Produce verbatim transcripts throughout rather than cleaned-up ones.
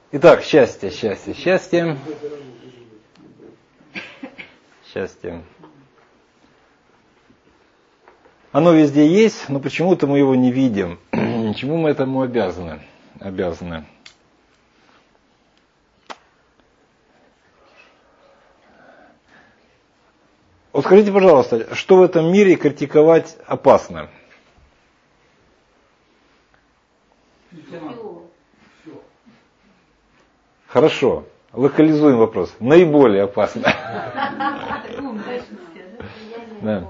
Итак, счастье, счастье, счастье. Счастье. Оно везде есть, но почему-то мы его не видим. Чему мы этому обязаны? Обязаны. Вот скажите, пожалуйста, что в этом мире критиковать опасно? Хорошо, локализуем вопрос. Наиболее опасно. Да.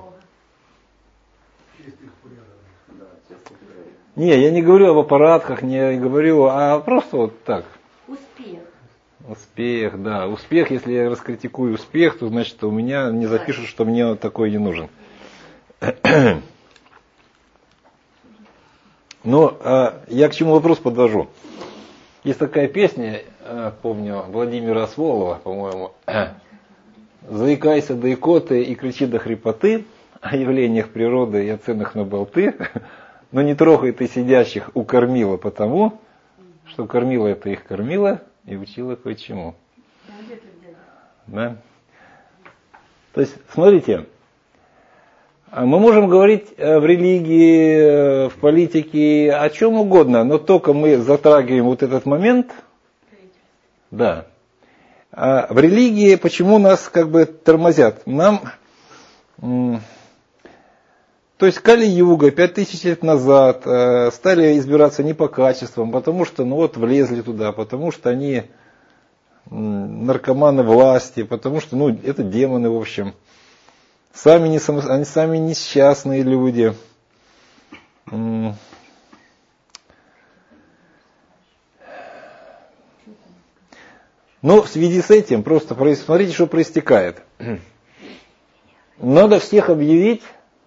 Не, я не говорю об аппаратках, не говорю, а просто вот так. Успех. Успех, да. Успех, если я раскритикую успех, то значит у меня не запишут, что мне такой не нужен. Но я к чему вопрос подвожу. Есть такая песня, помню, Владимира Осволова, по-моему. «Заикайся до икоты и кричи до хрипоты о явлениях природы и о ценах на болты, но не трогай ты сидящих у кормила потому, что кормила это их кормила и учила кое-чему». Да? То есть, смотрите, мы можем говорить в религии, в политике, о чем угодно, но только мы затрагиваем вот этот момент, да. А в религии почему нас как бы тормозят? Нам, то есть Кали-юга, пять тысяч лет назад стали избираться не по качествам, потому что ну вот влезли туда, потому что они наркоманы власти, потому что ну это демоны в общем. Сами, не, они сами несчастные люди. Но в связи с этим, просто смотрите, что проистекает. Надо всех объявить,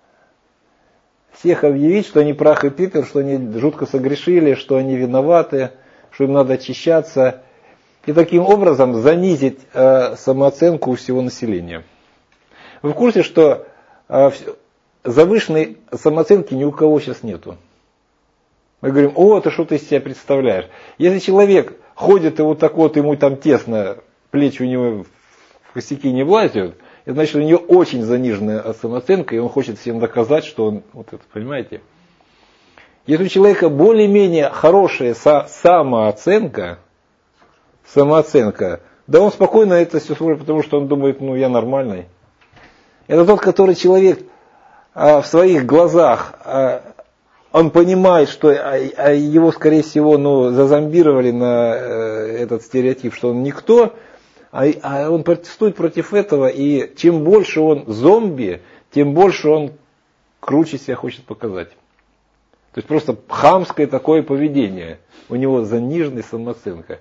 всех объявить, что они прах и пепел, что они жутко согрешили, что они виноваты, что им надо очищаться. И таким образом занизить э, самооценку у всего населения. Вы в курсе, что э, завышенной самооценки ни у кого сейчас нету? Мы говорим, о, ты что ты из себя представляешь? Если человек ходит и вот так вот, ему там тесно, плечи у него в косяки не влазят, это значит, у него очень заниженная самооценка, и он хочет всем доказать, что он, вот это, понимаете? Если у человека более-менее хорошая со- самооценка, самооценка, да он спокойно это все слушает, потому что он думает, ну я нормальный. Это тот, который человек а, в своих глазах, а, он понимает, что а, а его, скорее всего, ну, зазомбировали на а, этот стереотип, что он никто, а, а он протестует против этого, и чем больше он зомби, тем больше он круче себя хочет показать. То есть просто хамское такое поведение, у него заниженная самооценка.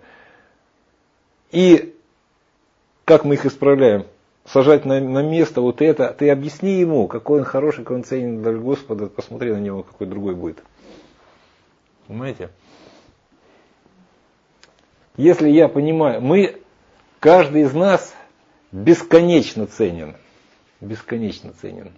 И как мы их исправляем? Сажать на, на место вот это. Ты объясни ему, какой он хороший, какой он ценен для Господа. Посмотри на него, какой другой будет. Понимаете? Если я понимаю, мы, каждый из нас бесконечно ценен. Бесконечно ценен.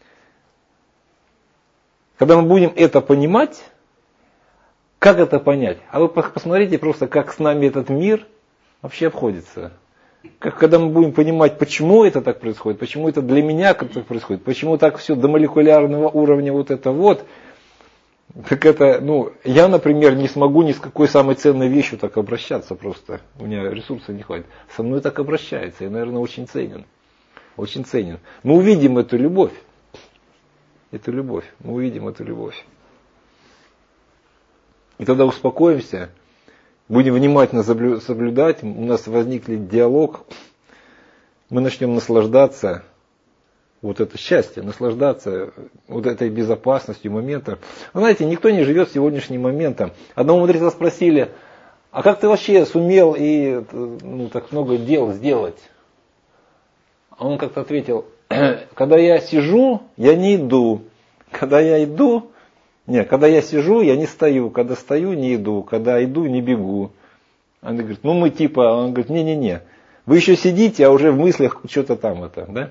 Когда мы будем это понимать, как это понять? А вы посмотрите просто, как с нами этот мир вообще обходится. Как, когда мы будем понимать, почему это так происходит, почему это для меня как так происходит, почему так все до молекулярного уровня вот это вот, так это, ну, я, например, не смогу ни с какой самой ценной вещью так обращаться просто. У меня ресурсов не хватит. Со мной так обращается, я, наверное, очень ценен. Очень ценен. Мы увидим эту любовь. Эту любовь. Мы увидим эту любовь. И тогда успокоимся. Будем внимательно соблюдать, у нас возникнет диалог, мы начнем наслаждаться, вот это счастье, наслаждаться вот этой безопасностью момента. Вы знаете, никто не живет сегодняшним моментом. Одного мудреца спросили, а как ты вообще сумел и ну, так много дел сделать? А он как-то ответил, когда я сижу, я не иду, когда я иду, Нет, когда я сижу, я не стою, когда стою, не иду, когда иду, не бегу. Он говорит, ну мы типа, он говорит, не-не-не, вы еще сидите, а уже в мыслях что-то там это, да?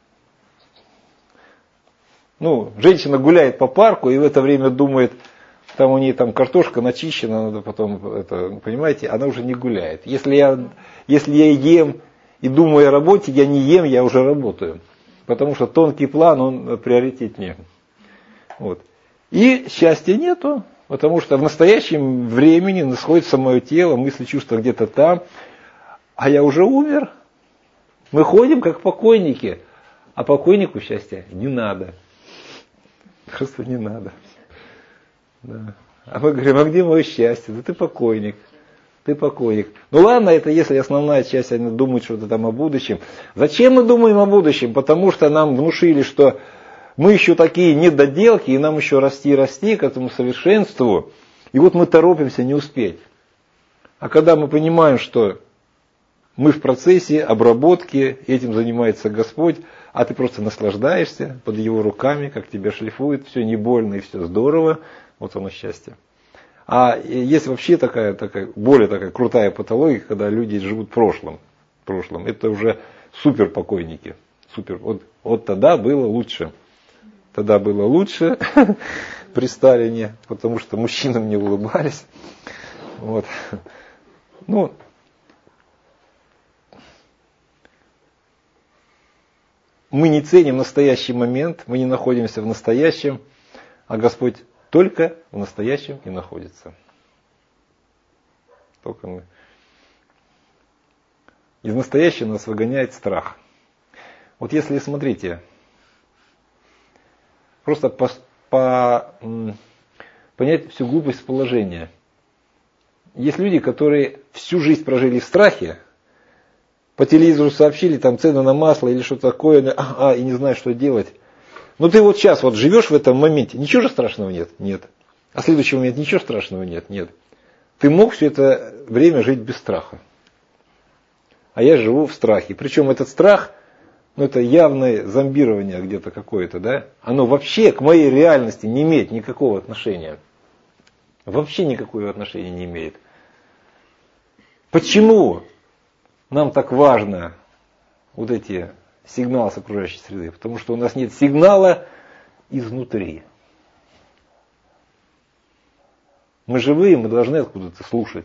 Ну, женщина гуляет по парку и в это время думает, там у нее там картошка начищена, надо потом, это, понимаете, она уже не гуляет. Если я, если я ем и думаю о работе, я не ем, я уже работаю. Потому что тонкий план, он приоритетнее. Вот. И счастья нету, потому что в настоящем времени находится мое тело, мысли, чувства где-то там, а я уже умер. Мы ходим как покойники, а покойнику счастья не надо. Просто не надо. Да. А мы говорим, а где мое счастье? Да ты покойник. Ты покойник. Ну ладно, это если основная часть, они думают что-то там о будущем. Зачем мы думаем о будущем? Потому что нам внушили, что мы еще такие недоделки, и нам еще расти и расти к этому совершенству. И вот мы торопимся не успеть. А когда мы понимаем, что мы в процессе обработки, этим занимается Господь, а ты просто наслаждаешься под Его руками, как тебя шлифует, все не больно и все здорово, вот оно счастье. А есть вообще такая, такая, более такая крутая патология, когда люди живут в прошлом. В прошлом. Это уже супер покойники. Супер. Вот, вот тогда было лучше. Тогда было лучше при Сталине, потому что мужчинам не улыбались. Вот. Ну, мы не ценим настоящий момент, мы не находимся в настоящем, а Господь только в настоящем и находится. Только мы. Из настоящего нас выгоняет страх. Вот если, смотрите, просто по, по, понять всю глупость положения. Есть люди, которые всю жизнь прожили в страхе, по телевизору сообщили там цены на масло или что-то такое, а, а, и не знаю, что делать. Но ты вот сейчас вот живешь в этом моменте, ничего же страшного нет? Нет. А в следующий момент ничего страшного нет? Нет. Ты мог все это время жить без страха. А я живу в страхе. Причем этот страх, ну это явное зомбирование где-то какое-то, да? Оно вообще к моей реальности не имеет никакого отношения. Вообще никакого отношения не имеет. Почему нам так важно вот эти сигналы с окружающей среды? Потому что у нас нет сигнала изнутри. Мы живые, мы должны откуда-то слушать.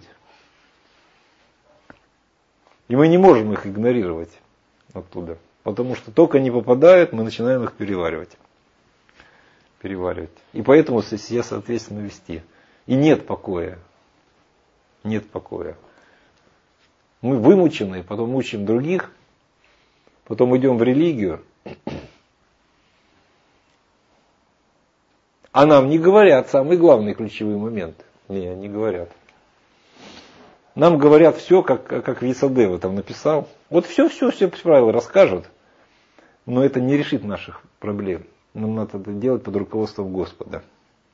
И мы не можем их игнорировать оттуда. Потому что только они попадают, мы начинаем их переваривать. Переваривать. И поэтому себя, соответственно, вести. И нет покоя. Нет покоя. Мы вымучены, потом мучаем других, потом идем в религию. А нам не говорят самый главный ключевой момент. Не, не говорят. Нам говорят все, как, как Вьясадева там написал. Вот все, все, все правила расскажут, но это не решит наших проблем. Нам надо это делать под руководством Господа.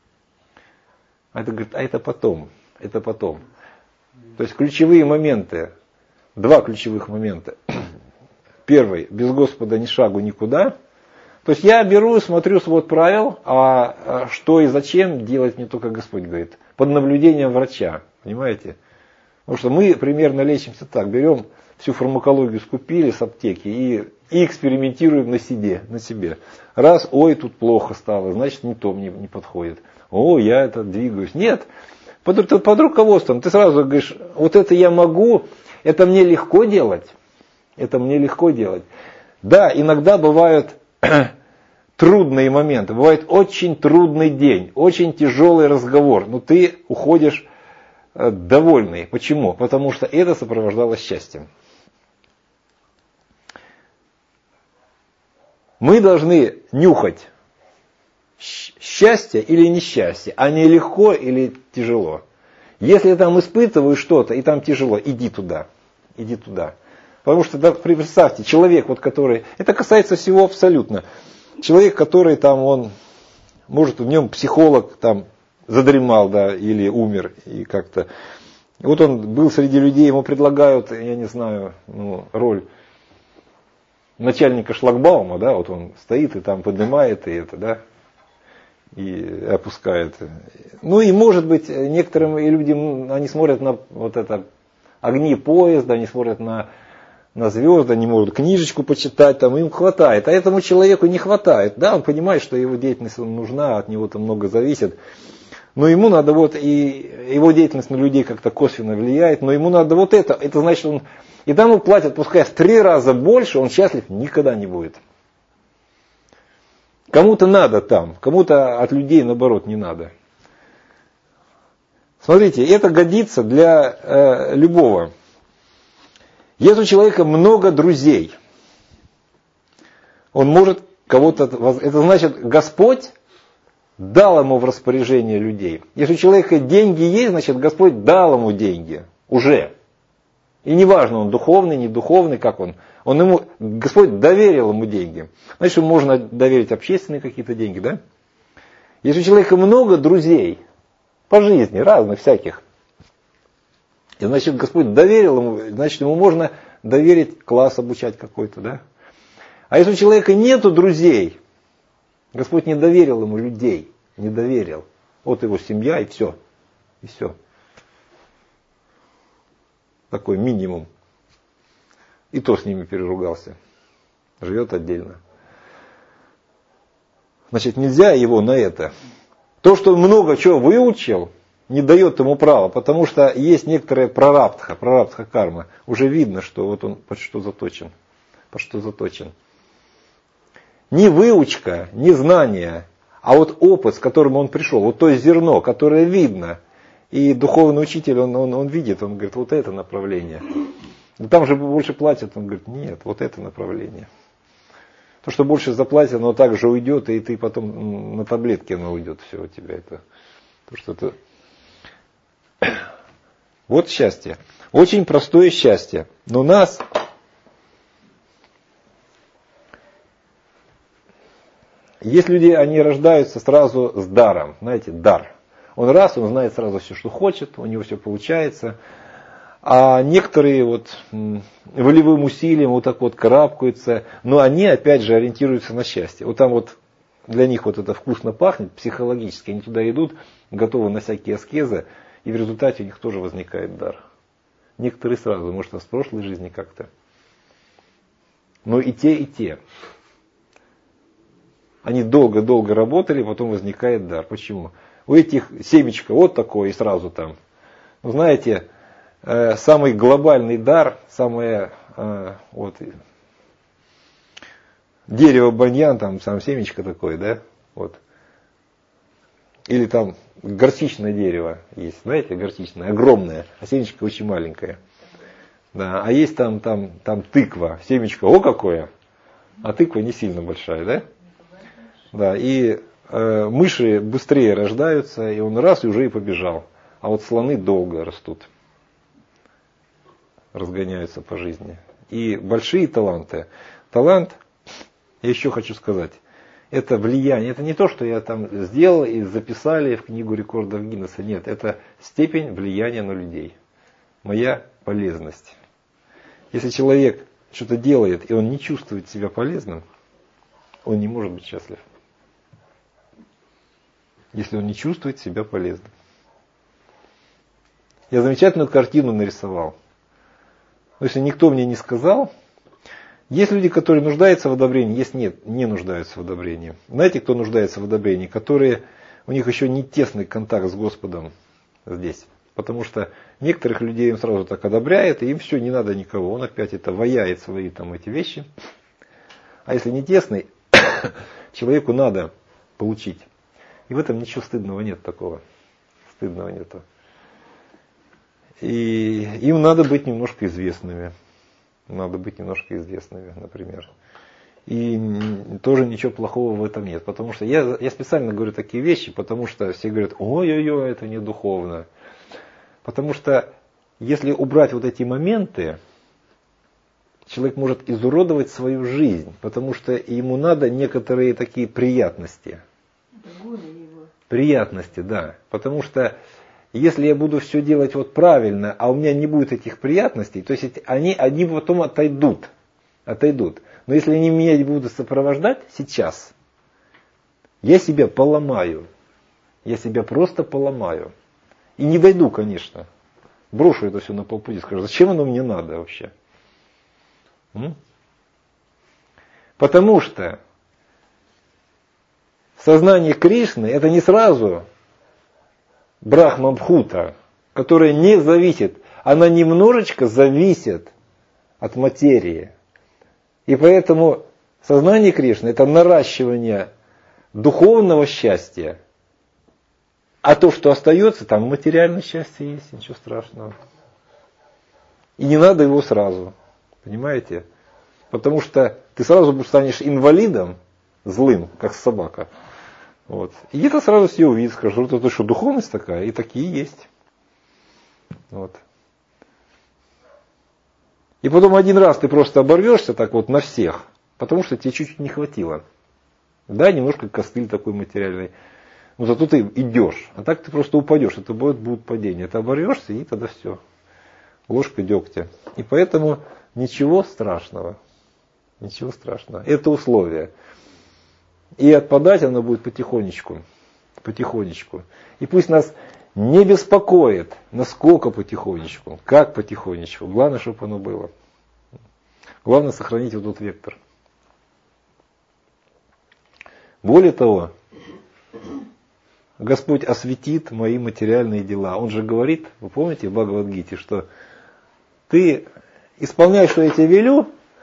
А это говорит, а это потом, это потом. То есть ключевые моменты, два ключевых момента. Первый, без Господа ни шагу никуда. То есть я беру, смотрю свод правил, а что и зачем делать мне только Господь говорит. Под наблюдением врача, понимаете? Потому что мы примерно лечимся так, берем всю фармакологию, скупили с аптеки и, и экспериментируем на себе, на себе. Раз, ой, тут плохо стало, значит не то мне не подходит. О, я это двигаюсь. Нет, под, под руководством ты сразу говоришь, вот это я могу, это мне легко делать. Это мне легко делать. Да, иногда бывают трудные моменты, бывает очень трудный день, очень тяжелый разговор, но ты уходишь довольный. Почему? Потому что это сопровождалось счастьем. Мы должны нюхать счастье или несчастье, а не легко или тяжело. Если там испытываешь что-то и там тяжело, иди туда, иди туда. Потому что, да, представьте, человек, вот, который, это касается всего абсолютно. Человек, который там, он, может, в нем психолог там задремал, да, или умер, и как-то. Вот он был среди людей, ему предлагают, я не знаю, ну, роль начальника шлагбаума, да, вот он стоит и там поднимает и это, да, и опускает. Ну и может быть, некоторым людям, они смотрят на вот это огни поезда, они смотрят на на звезды, они могут книжечку почитать, там им хватает, а этому человеку не хватает. Да, он понимает, что его деятельность нужна, от него там много зависит. но ему надо вот, и его деятельность на людей как-то косвенно влияет, но ему надо вот это, это значит, он, и там ему платят, пускай в три раза больше, он счастлив никогда не будет. Кому-то надо там, кому-то от людей наоборот не надо. Смотрите, это годится для э, любого. Если у человека много друзей, он может кого-то... Это значит, Господь дал ему в распоряжение людей. Если у человека деньги есть, значит, Господь дал ему деньги. Уже. И неважно, он духовный, не духовный, как он. он ему, Господь доверил ему деньги. Значит, ему можно доверить общественные какие-то деньги, да? Если у человека много друзей по жизни, разных всяких, и, значит, Господь доверил ему, значит, ему можно доверить класс обучать какой-то, да? А если у человека нету друзей, Господь не доверил ему людей, не доверил. Вот его семья и все. И все. Такой минимум. И то с ними переругался. Живет отдельно. Значит, нельзя его на это. То, что он много чего выучил, не дает ему права, потому что есть некоторая прарабдха, прарабдха карма. Уже видно, что вот он под что заточен. Под что заточен. Не выучка, не знание, а вот опыт, с которым он пришел, вот то зерно, которое видно. И духовный учитель, он, он, он видит, он говорит, вот это направление. Но там же больше платят, он говорит, нет, вот это направление. То, что больше заплатят, оно также уйдет, и ты потом на таблетке оно уйдет, все у тебя это. То, что это... Вот счастье. Очень простое счастье. Но нас... Есть люди, они рождаются сразу с даром, знаете, дар. Он раз, он знает сразу все, что хочет, у него все получается. А некоторые вот волевым усилием вот так вот карабкаются, но они опять же ориентируются на счастье. Вот там вот для них вот это вкусно пахнет, психологически, они туда идут, готовы на всякие аскезы, и в результате у них тоже возникает дар. Некоторые сразу, может, в прошлой жизни как-то. Но и те, и те. Они долго-долго работали, потом возникает дар. Почему? У этих семечко вот такое и сразу там. Ну, знаете, э, самый глобальный дар, самое э, вот, дерево баньян, там сам семечко такое, да? Вот. Или там горчичное дерево есть, знаете, горчичное, огромное, а семечко очень маленькое. Да, а есть там, там, там тыква, семечко, о какое, а тыква не сильно большая, да? Да, и э, мыши быстрее рождаются, и он раз и уже и побежал. А вот слоны долго растут, разгоняются по жизни. И большие таланты. Талант, я еще хочу сказать, это влияние. Это не то, что я там сделал и записали в книгу рекордов Гиннесса. Нет, это степень влияния на людей. Моя полезность. Если человек что-то делает, и он не чувствует себя полезным, он не может быть счастлив. Если он не чувствует себя полезным. Я замечательную картину нарисовал. Но если никто мне не сказал, есть люди, которые нуждаются в одобрении, есть нет, не нуждаются в одобрении. Знаете, кто нуждается в одобрении? Которые, у них еще не тесный контакт с Господом здесь. Потому что некоторых людей он сразу так одобряет, и им все, не надо никого. Он опять это ваяет свои там эти вещи. А если не тесный, человеку надо получить. И в этом ничего стыдного нет такого. Стыдного нету. И им надо быть немножко известными. Надо быть немножко известными, например. И тоже ничего плохого в этом нет. Потому что я, я специально говорю такие вещи, потому что все говорят, ой-ой-ой, это не духовно. Потому что если убрать вот эти моменты, человек может изуродовать свою жизнь, потому что ему надо некоторые такие приятности. Приятности, да. Потому что если я буду все делать вот правильно, а у меня не будет этих приятностей, то есть они, они потом отойдут. Отойдут. Но если они меня не будут сопровождать сейчас, я себя поломаю. Я себя просто поломаю. И не дойду, конечно. Брошу это все на полпути, скажу, зачем оно мне надо вообще? М? Потому что сознание Кришны это не сразу Брахма-бхута, которая не зависит, она немножечко зависит от материи. И поэтому сознание Кришны – это наращивание духовного счастья. А то, что остается, там материальное счастье есть, ничего страшного. И не надо его сразу, понимаете? Потому что ты сразу станешь инвалидом, злым, как собака. Вот. И где-то сразу все увидят, скажут, это что, духовность такая? И такие есть. Вот. И потом один раз ты просто оборвешься так вот на всех, потому что тебе чуть-чуть не хватило. Да, немножко костыль такой материальный. Но зато ты идешь. А так ты просто упадешь. Это будет, будет падение. Ты оборвешься, и тогда все. Ложка дегтя. И поэтому ничего страшного. Ничего страшного. Это условие. И отпадать оно будет потихонечку. Потихонечку. И пусть нас не беспокоит, насколько потихонечку, как потихонечку. Главное, чтобы оно было. Главное сохранить вот этот вектор. Более того, Господь осветит мои материальные дела. Он же говорит, вы помните в Бхагавад-гите, что ты исполняй, что я тебе велю,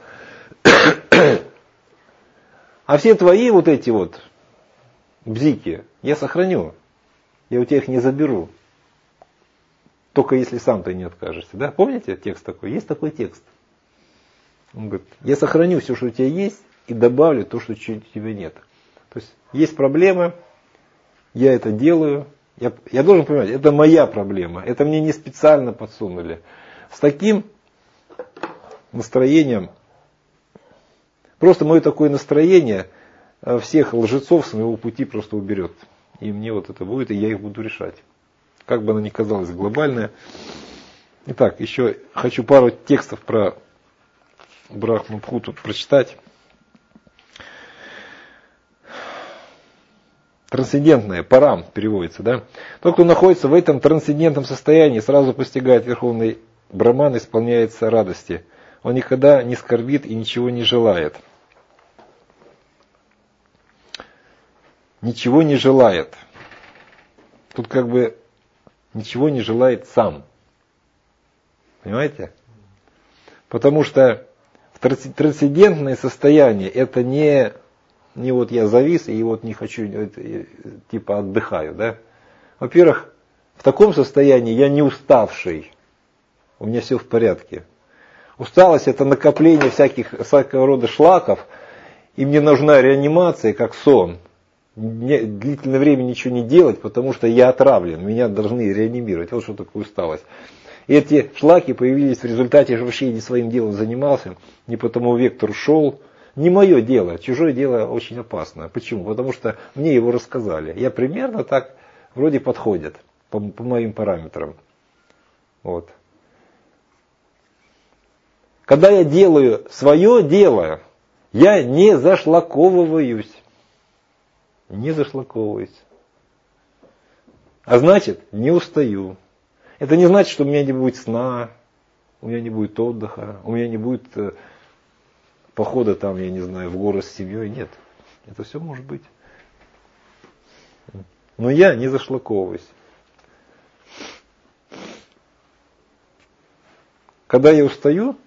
а все твои вот эти вот бзики я сохраню. Я у тебя их не заберу. Только если сам ты не откажешься. Да? Помните текст такой? Есть такой текст. Он говорит, я сохраню все, что у тебя есть, и добавлю то, что у тебя нет. То есть есть проблема, я это делаю. Я, я должен понимать, это моя проблема. Это мне не специально подсунули. С таким настроением, просто мое такое настроение всех лжецов с моего пути просто уберет. И мне вот это будет, и я их буду решать. Как бы оно ни казалось глобальное. Итак, еще хочу пару текстов про Брахма-бхуту прочитать. Трансцендентное, парам переводится, да? Тот, кто находится в этом трансцендентном состоянии, сразу постигает верховный Браман, исполняется радости. Он никогда не скорбит и ничего не желает. Ничего не желает. Тут как бы ничего не желает сам. Понимаете? Потому что трансцендентное состояние это не, не вот я завис и вот не хочу, типа отдыхаю. Да? Во-первых, в таком состоянии я не уставший. У меня все в порядке. Усталость это накопление всяких, всякого рода шлаков. И мне нужна реанимация, как сон. Длительное время ничего не делать, потому что я отравлен, меня должны реанимировать. Вот что такое усталость. И эти шлаки появились в результате, я вообще не своим делом занимался, не по тому вектору шел. Не мое дело, чужое дело очень опасно. Почему? Потому что мне его рассказали. Я примерно так вроде подходит по, по моим параметрам. Вот. Когда я делаю свое дело, я не зашлаковываюсь. Не зашлаковываюсь. А значит, не устаю. Это не значит, что у меня не будет сна, у меня не будет отдыха, у меня не будет э, похода там, я не знаю, в горы с семьей. Нет. Это все может быть. Но я не зашлаковываюсь. Когда я устаю,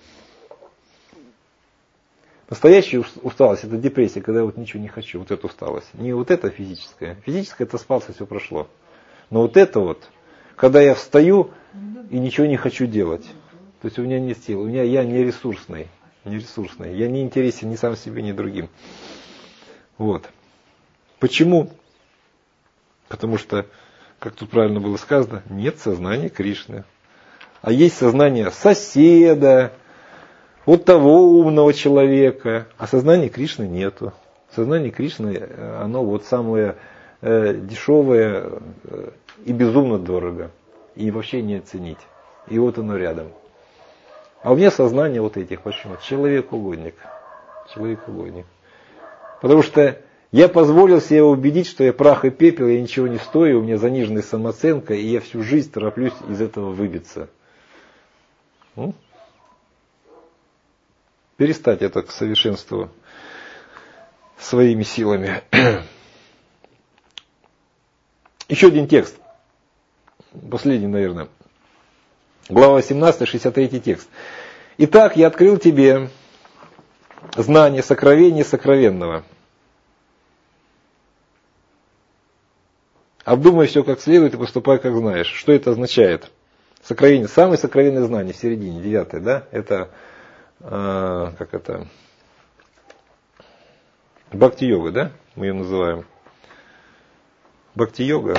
настоящая усталость, это депрессия, когда я вот ничего не хочу, вот эта усталость. Не вот это физическая. Физическая это спался, все прошло. Но вот это вот, когда я встаю и ничего не хочу делать. То есть у меня нет сил, у меня я не ресурсный, не ресурсный. Я не интересен ни сам себе, ни другим. Вот. Почему? Потому что, как тут правильно было сказано, нет сознания Кришны. А есть сознание соседа, вот того умного человека, а сознания Кришны нету. Сознание Кришны, оно вот самое э, дешевое э, и безумно дорого. И вообще не оценить. И вот оно рядом. А у меня сознание вот этих, почему? Человек-угодник. Человек-угодник. Потому что я позволил себе убедить, что я прах и пепел, я ничего не стою, у меня заниженная самооценка, и я всю жизнь тороплюсь из этого выбиться. Ну? Перестать это к совершенству своими силами. Еще один текст. последний, наверное. Глава восемнадцатая, шестьдесят третий текст. «Итак, я открыл тебе знание сокровения сокровенного. Обдумай все как следует и поступай как знаешь». Что это означает? Сокровение, самое сокровенное знание в середине, девятое, да? Это, э, как это, бхакти-йога, да? Мы ее называем. Бхакти-йога.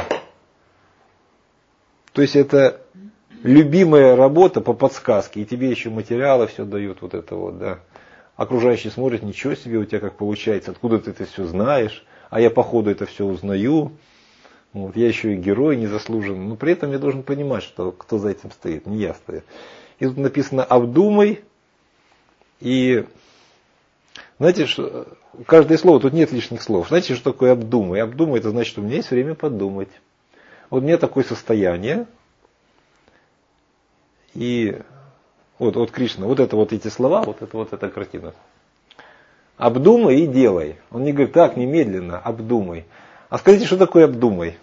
То есть это любимая работа по подсказке, и тебе еще материалы все дают, вот это вот, да. Окружающие смотрят, ничего себе, у тебя как получается, откуда ты это все знаешь, а я по ходу это все узнаю. Вот, я еще и герой незаслуженный, но при этом я должен понимать, что кто за этим стоит, не я стою. И тут написано «обдумай», и знаете, что, каждое слово, тут нет лишних слов. Знаете, что такое «обдумай»? «Обдумай» это значит, что у меня есть время подумать. Вот у меня такое состояние, и вот, вот Кришна, вот это вот эти слова, вот это вот эта картина. «Обдумай и делай». Он не говорит, так, немедленно, обдумай. А скажите, что такое обдумай?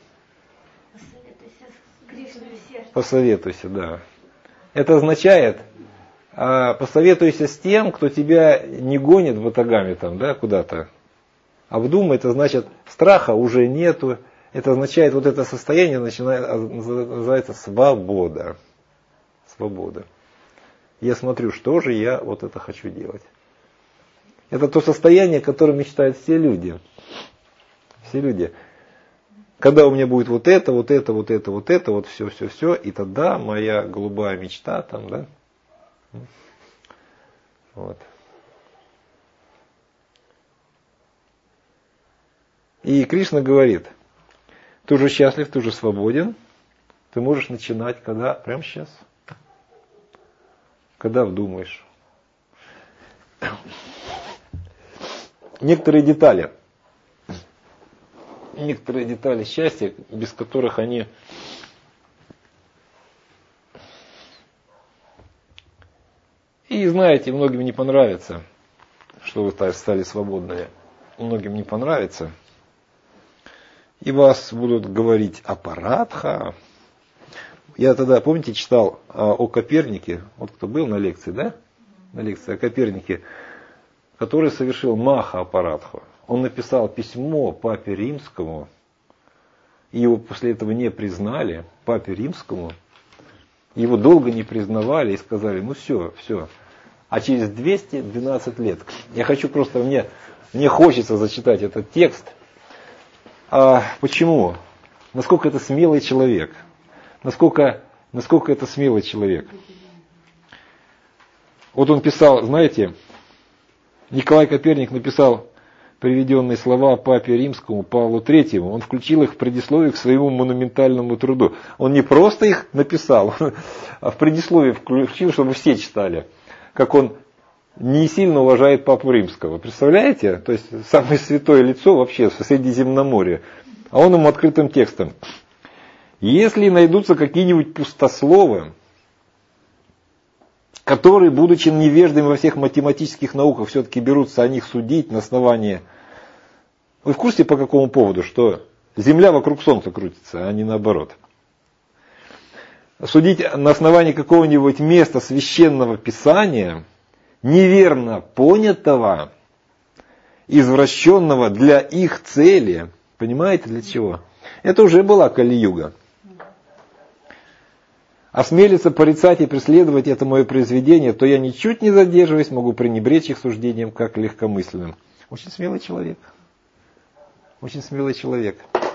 Посоветуйся, да. Это означает, а, посоветуйся с тем, кто тебя не гонит батагами там, да, куда-то. Обдумай, это значит, страха уже нету. Это означает, вот это состояние начинает, называется свобода. Свобода. Я смотрю, что же я вот это хочу делать. Это то состояние, о котором мечтают все люди. Все люди. Когда у меня будет вот это, вот это, вот это, вот это, вот все, все, все, и тогда моя голубая мечта там, да. Вот. И Кришна говорит, ты уже счастлив, ты уже свободен, ты можешь начинать, когда? Прямо сейчас. Когда вдумаешь. Некоторые детали. Некоторые детали счастья, без которых они и знаете, многим не понравится, что вы стали свободными. Многим не понравится. И вас будут говорить апаратха. Я тогда, помните, читал о Копернике, вот кто был на лекции, да? На лекции о Копернике, который совершил маха апаратху. Он написал письмо папе Римскому, и его после этого не признали, папе Римскому. Его долго не признавали и сказали, ну все, все. А через двести двенадцать лет, я хочу просто, мне, мне хочется зачитать этот текст. А почему? Насколько это смелый человек. Насколько, насколько это смелый человек. Вот он писал, знаете, Николай Коперник написал приведенные слова папе Римскому Павлу Третьему. Он включил их в предисловие к своему монументальному труду. Он не просто их написал, а в предисловие включил, чтобы все читали. Как он не сильно уважает папу Римского. Представляете? То есть самое святое лицо вообще в Средиземноморье. А он ему открытым текстом. Если найдутся какие-нибудь пустословы, которые, будучи невеждами во всех математических науках, все-таки берутся о них судить на основании... Вы в курсе по какому поводу? Что Земля вокруг Солнца крутится, а не наоборот. Судить на основании какого-нибудь места священного писания, неверно понятого, извращенного для их цели. Понимаете, для чего? Это уже была Кали-юга. Осмелиться порицать и преследовать это мое произведение, то я ничуть не задерживаясь, могу пренебречь их суждением как легкомысленным. Очень смелый человек. Очень смелый человек.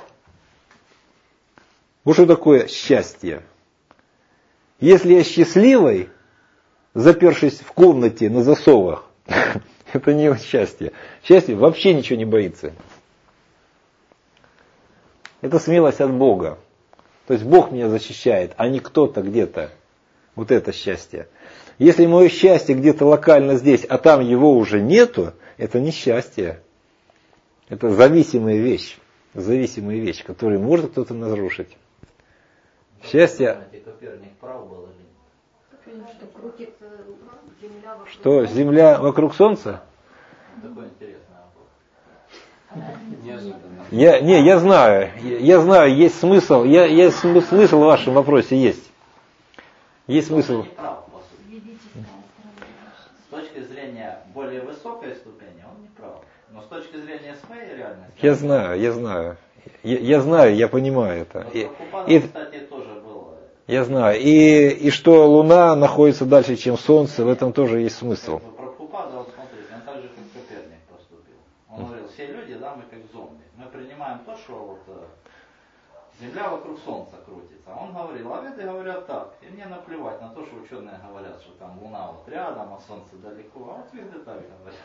Вот что такое счастье. Если я счастливый, запершись в комнате на засовах, это не счастье. Счастье вообще ничего не боится. Это смелость от Бога. То есть Бог меня защищает, а не кто-то где-то. Вот это счастье. Если мое счастье где-то локально здесь, а там его уже нету, это не счастье. Это зависимая вещь. Зависимая вещь, которую может кто-то нарушить. Счастье... Что, Земля вокруг Солнца? Я, не, я знаю, я знаю, есть смысл, я, есть смысл в вашем вопросе есть. Есть смысл. С точки зрения более высокой ступени он не прав. Но с точки зрения своей реальности... Я знаю, я знаю. Я, я знаю, я понимаю это. И, и, кстати, тоже было. Я знаю. И, и что Луна находится дальше, чем Солнце, в этом тоже есть смысл. Прабхупада, вот смотрите, он так же, как Коперник поступил. Он говорил, все люди, да, мы как зомби. Мы принимаем то, что вот Земля вокруг Солнца крутится. Он говорил, а веды говорят так. И мне наплевать на то, что ученые говорят, что там Луна вот рядом, а Солнце далеко. А вот веды так говорят.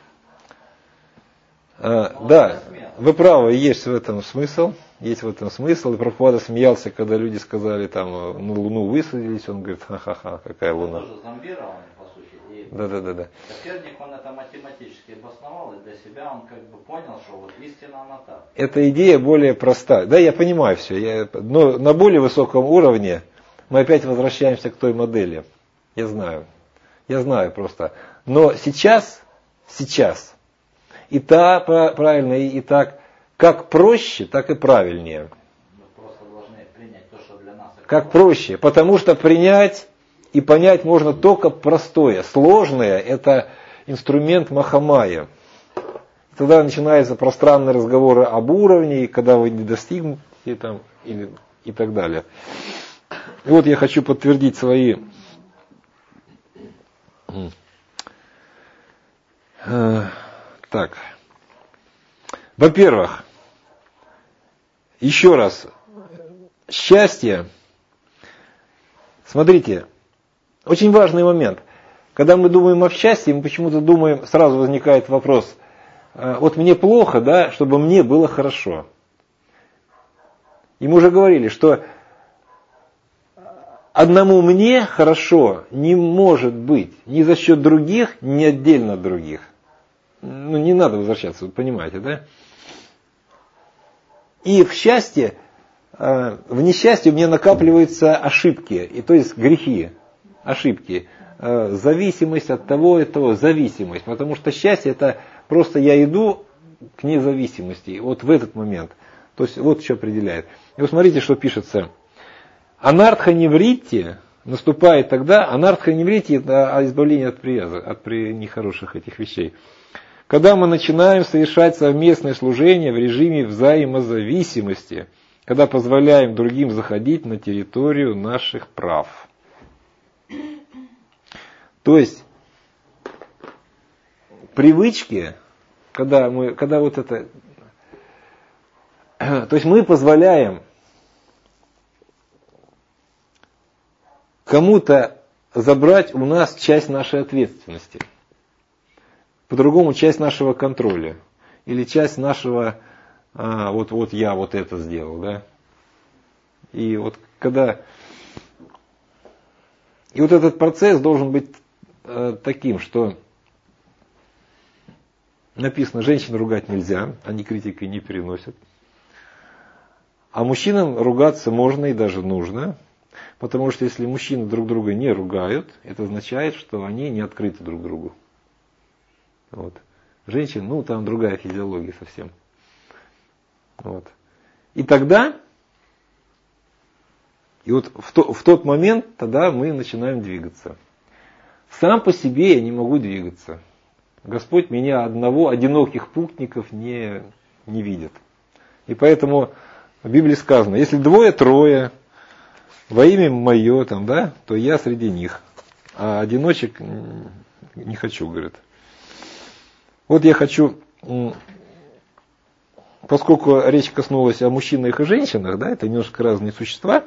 А, да, вы правы, есть в этом смысл, есть в этом смысл. И Прабхупада смеялся, когда люди сказали, там, на Луну высадились, он говорит, ха-ха-ха, какая Луна. Он тоже зомбирован, по сути. И да, да, да, да. Коперник, он это математически обосновал, и для себя он как бы понял, что вот истина она так. Эта идея более проста. Да, я понимаю все, я, но на более высоком уровне мы опять возвращаемся к той модели. Я знаю, я знаю просто. Но сейчас, сейчас, и та правильно, и, и так, как проще, так и правильнее. Мы просто должны принять то, что для нас... Как проще, потому что принять и понять можно только простое. Сложное – это инструмент Махамая. Тогда начинаются пространные разговоры об уровне, когда вы не достигнете там, и, и так далее. И вот я хочу подтвердить свои... Так. Во-первых, еще раз, счастье, смотрите, очень важный момент. Когда мы думаем о счастье, мы почему-то думаем, сразу возникает вопрос, вот мне плохо, да, чтобы мне было хорошо. И мы уже говорили, что одному мне хорошо не может быть ни за счет других, ни отдельно от других. Ну, не надо возвращаться, вы понимаете, да? И в счастье, в несчастье у меня накапливаются ошибки, и то есть грехи, ошибки, зависимость от того и того, зависимость. Потому что счастье это просто я иду к независимости, вот в этот момент. То есть вот что определяет. И вот смотрите, что пишется. Анартха-невритти наступает тогда, анартха-невритти это избавление от привяза, от нехороших этих вещей. Когда мы начинаем совершать совместное служение в режиме взаимозависимости, когда позволяем другим заходить на территорию наших прав. То есть привычки, когда мы, когда вот это, то есть мы позволяем кому-то забрать у нас часть нашей ответственности. По-другому часть нашего контроля. Или часть нашего, а, вот, вот я вот это сделал, да. И вот когда... И вот этот процесс должен быть э, таким, что написано, женщин ругать нельзя, они критикой не переносят. А мужчинам ругаться можно и даже нужно. Потому что если мужчины друг друга не ругают, это означает, что они не открыты друг другу. Вот. Женщин, ну там другая физиология совсем. Вот. И тогда, и вот в, то, в тот момент тогда мы начинаем двигаться. Сам по себе я не могу двигаться. Господь меня одного, одиноких путников не, не видит. И поэтому в Библии сказано, если двое-трое во имя мое, там, да, то я среди них. А одиночек не хочу, говорит. Вот я хочу, поскольку речь коснулась о мужчинах и женщинах, да, это немножко разные существа,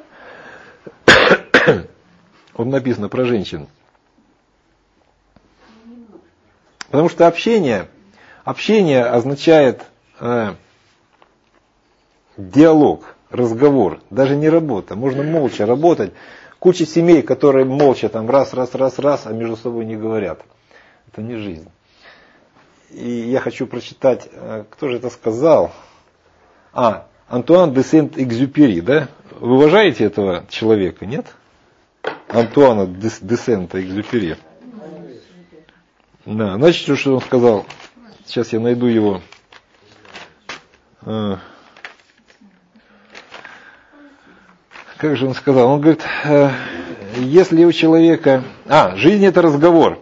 вот написано про женщин. Потому что общение, общение означает э, диалог, разговор, даже не работа. Можно молча работать. Куча семей, которые молча там раз, раз, раз, раз, а между собой не говорят. Это не жизнь. И я хочу прочитать, кто же это сказал? А, Антуан де Сент-Экзюпери, да? Вы уважаете этого человека, нет? Антуана де, де Сент-Экзюпери. Да, значит, что он сказал? Сейчас я найду его Как же он сказал? Он говорит, если у человека... А, жизнь это разговор.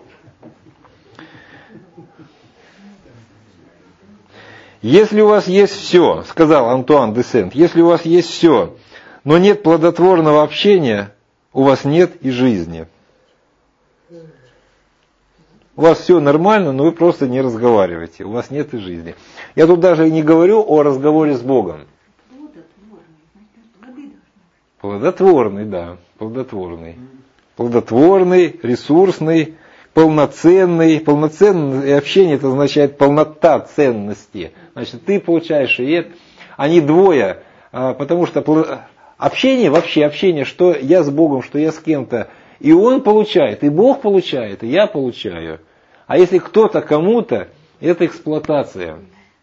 Если у вас есть все, сказал Антуан де Сент, если у вас есть все, но нет плодотворного общения, у вас нет и жизни. У вас все нормально, но вы просто не разговариваете, у вас нет и жизни. Я тут даже не говорю о разговоре с Богом. Плодотворный, да, плодотворный. Плодотворный, ресурсный, полноценный. Полноценное общение, это означает полнота ценности. Значит, ты получаешь и это. Они двое, потому что общение, вообще общение, что я с Богом, что я с кем-то, и он получает, и Бог получает, и я получаю. А если кто-то кому-то, это эксплуатация.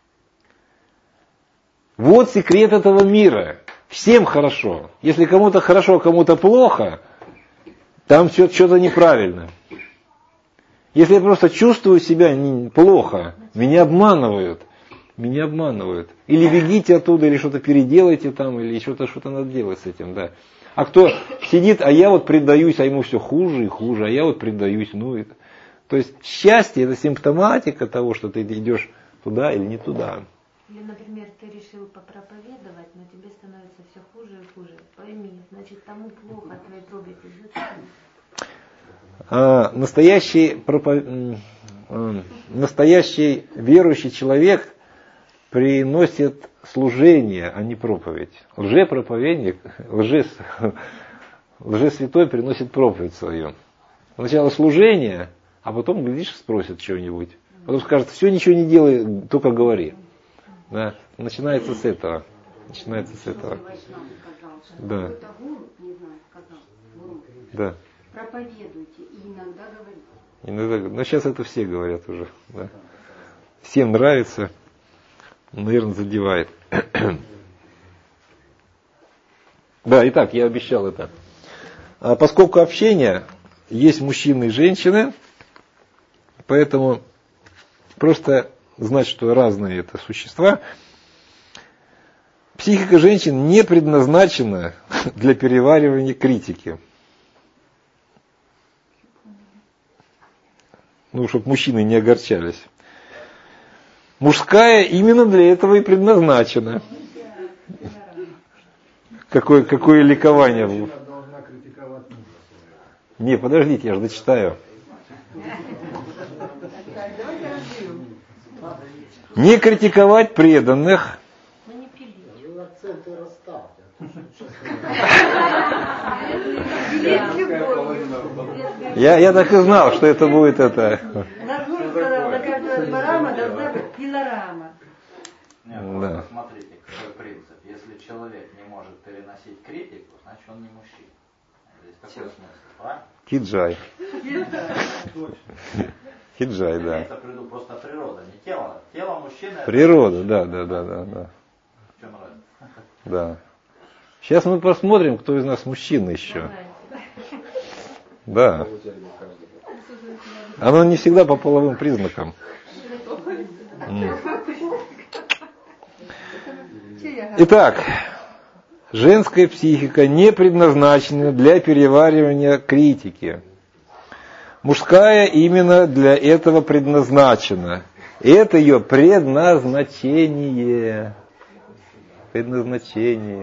Вот секрет этого мира. Всем хорошо. Если кому-то хорошо, кому-то плохо, там что-то неправильно. Если я просто чувствую себя плохо, меня обманывают. Меня обманывают. Или бегите оттуда, или что-то переделайте там, или что-то что-то надо делать с этим, да. А кто сидит, а я вот предаюсь, а ему все хуже и хуже, а я вот предаюсь, ну это. То есть счастье это симптоматика того, что ты идешь туда или не туда. Или, например, ты решил попроповедовать, но тебе становится все хуже и хуже. Пойми, значит, тому плохо от твоей проповеди. А, настоящий, пропов... настоящий верующий человек приносит служение, а не проповедь. Лжепроповедник, лже... лжесвятой приносит проповедь свою. Сначала служение, а потом, глядишь, спросит что-нибудь. Потом скажет, все, ничего не делай, только говори. Да. Начинается с этого. Начинается с этого. Да. Да. Проповедуйте и иногда говорите. Иногда, но сейчас это все говорят уже. Да. Всем нравится, наверное, задевает. Да, итак, я обещал это. А поскольку общение есть мужчины и женщины, поэтому просто знать, что разные это существа. Психика женщин не предназначена для переваривания критики. Ну, чтобы мужчины не огорчались. Мужская именно для этого и предназначена. Какое, какое ликование. Не, подождите, я же дочитаю. Не критиковать преданных. Я, я так и знал, что это будет это. Назгур сказал, на каждого барама должна быть пилорама. Нет, да. Смотрите, какой принцип. Если человек не может переносить критику, значит он не мужчина. Здесь такой смысл, правильно? Киджай. Киджай, да. Это просто природа, не тело. Тело мужчины. Природа, да, да, да, да, да. В чем разница? Да. Сейчас мы посмотрим, кто из нас мужчина еще. Да. Оно не всегда по половым признакам. Итак, женская психика не предназначена для переваривания критики. Мужская именно для этого предназначена. Это ее предназначение. Предназначение.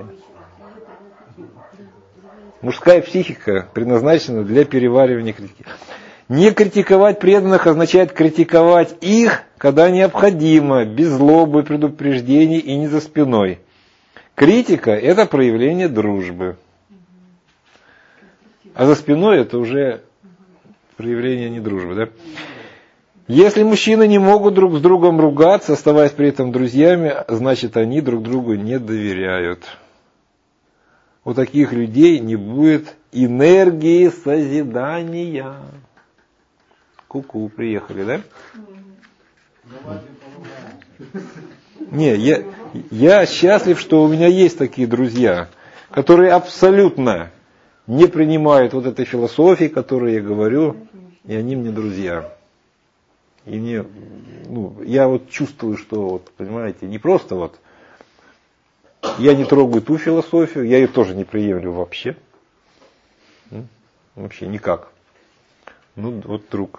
Мужская психика предназначена для переваривания критики. Не критиковать преданных означает критиковать их, когда необходимо, без злобы, предупреждений и не за спиной. Критика – это проявление дружбы. А за спиной это уже проявление не дружбы. Да? Если мужчины не могут друг с другом ругаться, оставаясь при этом друзьями, значит они друг другу не доверяют. У таких людей не будет энергии созидания. Ку-ку, приехали, да? Не, я, я счастлив, что у меня есть такие друзья, которые абсолютно не принимают вот этой философии, которую я говорю, и они мне друзья. И не, ну, я вот чувствую, что, вот, понимаете, не просто вот Я не трогаю ту философию, я ее тоже не приемлю вообще. Вообще никак. Ну, вот друг.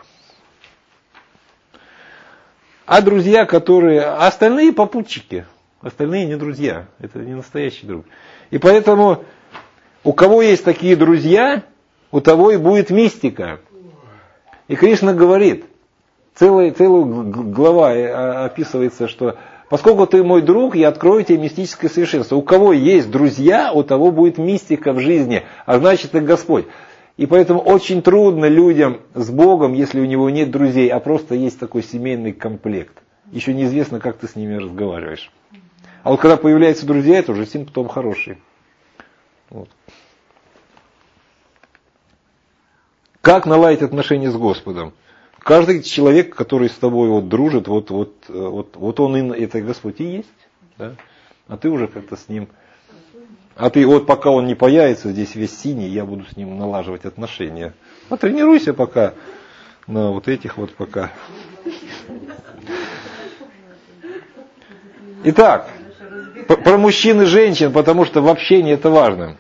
А друзья, которые... А остальные попутчики. Остальные не друзья. Это не настоящий друг. И поэтому у кого есть такие друзья, у того и будет мистика. И Кришна говорит, целая, целая глава описывается, что поскольку ты мой друг, я открою тебе мистическое совершенство. У кого есть друзья, у того будет мистика в жизни, а значит и Господь. И поэтому очень трудно людям с Богом, если у него нет друзей, а просто есть такой семейный комплект. Еще неизвестно, как ты с ними разговариваешь. А вот когда появляются друзья, это уже симптом хороший. Вот. Как наладить отношения с Господом? Каждый человек, который с тобой вот дружит, вот, вот, вот, вот он и это Господь и есть. Да? А ты уже как-то с ним... А ты вот пока он не появится, здесь весь синий, я буду с ним налаживать отношения. Потренируйся пока на вот этих вот пока. Итак, про мужчин и женщин, потому что в общении это важно.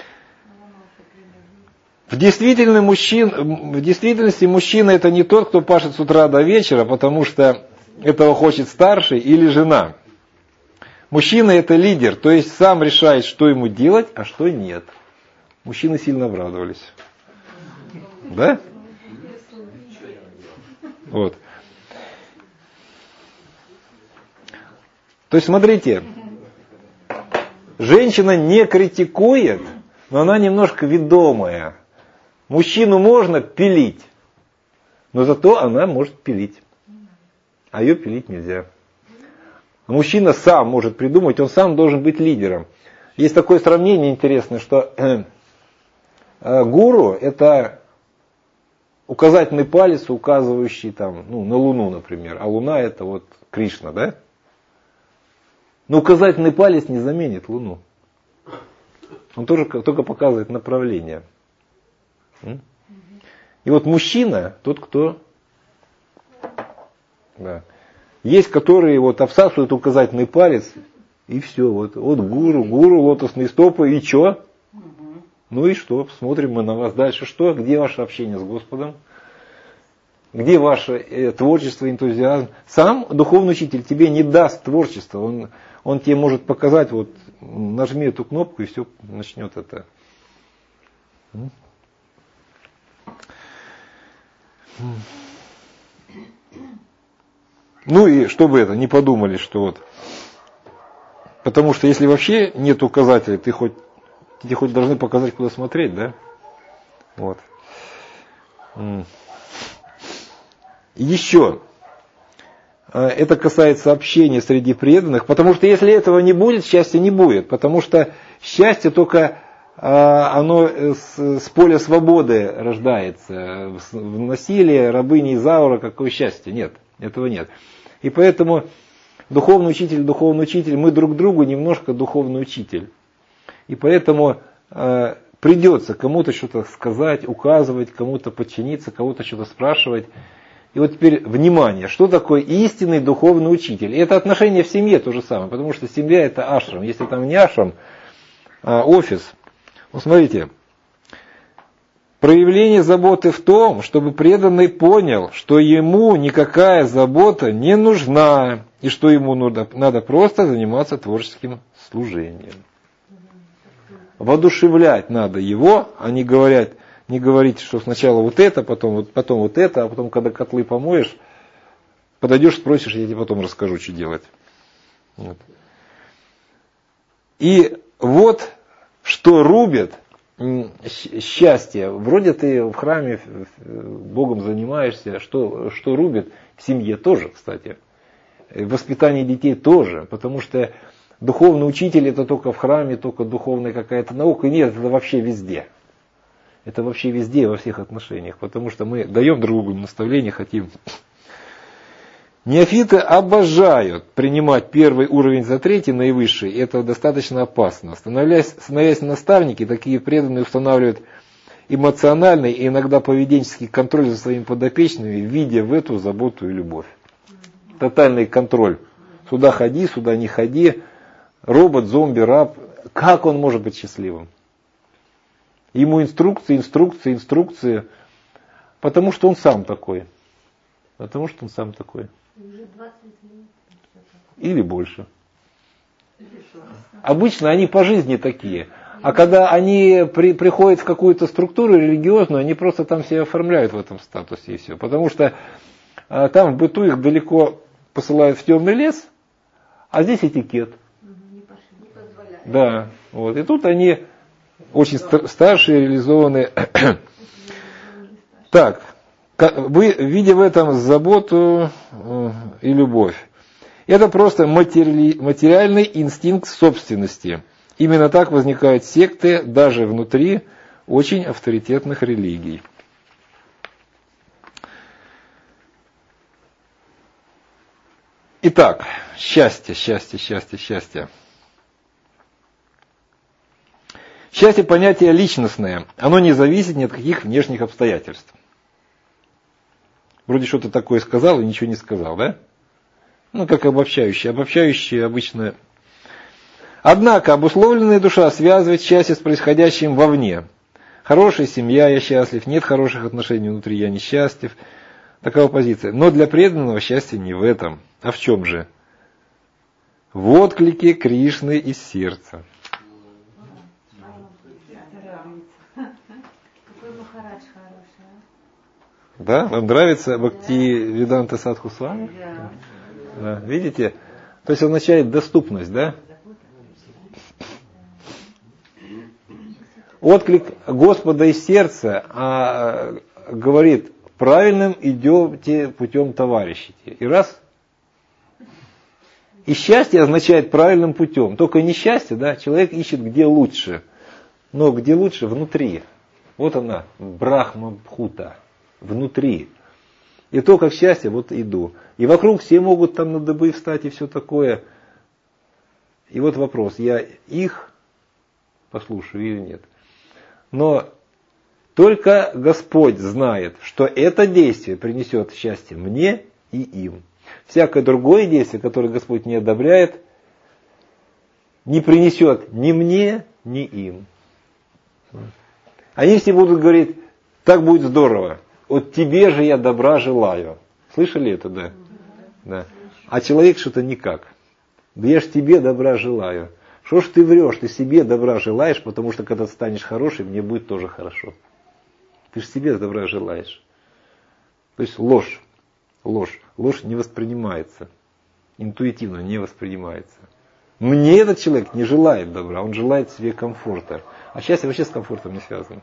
В, действительно, мужчин, в действительности мужчина это не тот, кто пашет с утра до вечера, потому что этого хочет старший или жена. Мужчина это лидер, то есть сам решает, что ему делать, а что нет. Мужчины сильно обрадовались. Да? Вот. То есть смотрите, женщина не критикует, но она немножко ведомая. Мужчину можно пилить, но зато она может пилить, а ее пилить нельзя. Мужчина сам может придумать, он сам должен быть лидером. Есть такое сравнение интересное, что э, э, гуру это указательный палец, указывающий там, ну, на Луну, например. А Луна это вот Кришна, да? Но указательный палец не заменит Луну. Он тоже только показывает направление. И вот мужчина, тот, кто... Да. Есть, которые вот обсасывают указательный палец, и все. Вот, вот гуру, гуру, лотосные стопы, и что? Угу. Ну и что? Смотрим мы на вас дальше. Что? Где ваше общение с Господом? Где ваше э, творчество, энтузиазм? Сам духовный учитель тебе не даст творчество. Он, он тебе может показать, вот нажми эту кнопку, и все начнет это. Ну и чтобы это, не подумали, что вот. Потому что если вообще нет указателей, ты хоть, тебе хоть должны показать, куда смотреть, да? Вот. И еще. Это касается общения среди преданных, потому что если этого не будет, счастья не будет. Потому что счастье только оно с, с поля свободы рождается. В насилии, рабыни Изаура, какое счастье? Нет, этого нет. И поэтому духовный учитель, духовный учитель, мы друг другу немножко духовный учитель. И поэтому э, придется кому-то что-то сказать, указывать, кому-то подчиниться, кого-то что-то спрашивать. И вот теперь, внимание, что такое истинный духовный учитель? И это отношение в семье то же самое, потому что семья это ашрам. Если там не ашрам, а офис. Ну, смотрите. Проявление заботы в том, чтобы преданный понял, что ему никакая забота не нужна, и что ему надо, надо просто заниматься творческим служением. Воодушевлять надо его, а не говорить, не говорить, что сначала вот это, потом вот, потом вот это, а потом, когда котлы помоешь, подойдешь, спросишь, я тебе потом расскажу, что делать. Вот. И вот что рубит счастье. Вроде ты в храме Богом занимаешься, что, что рубит в семье тоже, кстати. В воспитании детей тоже, потому что духовный учитель это только в храме, только духовная какая-то наука. Нет, это вообще везде. Это вообще везде, во всех отношениях, потому что мы даем друг другу наставления, хотим. Неофиты обожают принимать первый уровень за третий, наивысший, и это достаточно опасно. Становясь, становясь наставники, такие преданные устанавливают эмоциональный и иногда поведенческий контроль за своими подопечными, видя в эту заботу и любовь. Тотальный контроль. Сюда ходи, сюда не ходи, робот, зомби, раб, как он может быть счастливым? Ему инструкции, инструкции, инструкции, потому что он сам такой. Потому что он сам такой. Уже двадцать минут. Или больше. Обычно они по жизни такие. А когда они при, приходят в какую-то структуру религиозную, они просто там себя оформляют в этом статусе и все. Потому что а, там в быту их далеко посылают в темный лес, а здесь этикет. Не пошли. Не позволяет. Да, вот. И тут они очень ст- старшие, реализованные. Так, вы, видя в этом заботу и любовь, это просто матери- материальный инстинкт собственности. Именно так возникают секты даже внутри очень авторитетных религий. Итак, счастье, счастье, счастье, счастье. Счастье – понятие личностное, оно не зависит ни от каких внешних обстоятельств. Вроде что-то такое сказал и ничего не сказал, да? Ну, как обобщающее. Обобщающее обычно. Однако обусловленная душа связывает счастье с происходящим вовне. Хорошая семья, я счастлив, нет хороших отношений внутри, я несчастлив. Такова позиция. Но для преданного счастье не в этом. А в чем же? В отклике Кришны из сердца. Какой Махарадж хороший, а? Да? Вам нравится Бхакти Веданта Садху Свами? Да. Да. Видите? То есть означает доступность, да? Отклик Господа из сердца а, говорит, правильным идете путем товарищите. И раз. И счастье означает правильным путем. Только не счастье, да? Человек ищет где лучше. Но где лучше? Внутри. Вот она, Брахма-бхута. Внутри. И то, как счастье, вот иду. И вокруг все могут там на дыбы встать и все такое. И вот вопрос, я их послушаю или нет. Но только Господь знает, что это действие принесет счастье мне и им. Всякое другое действие, которое Господь не одобряет, не принесет ни мне, ни им. Они все будут говорить, так будет здорово. Вот тебе же я добра желаю. Слышали это, да? Да. А человек что-то никак. Да я ж тебе добра желаю. Что ж ты врешь? Ты себе добра желаешь, потому что когда ты станешь хороший, мне будет тоже хорошо. Ты же себе добра желаешь. То есть ложь. Ложь. Ложь не воспринимается. Интуитивно не воспринимается. Мне этот человек не желает добра, он желает себе комфорта. А счастье вообще с комфортом не связано.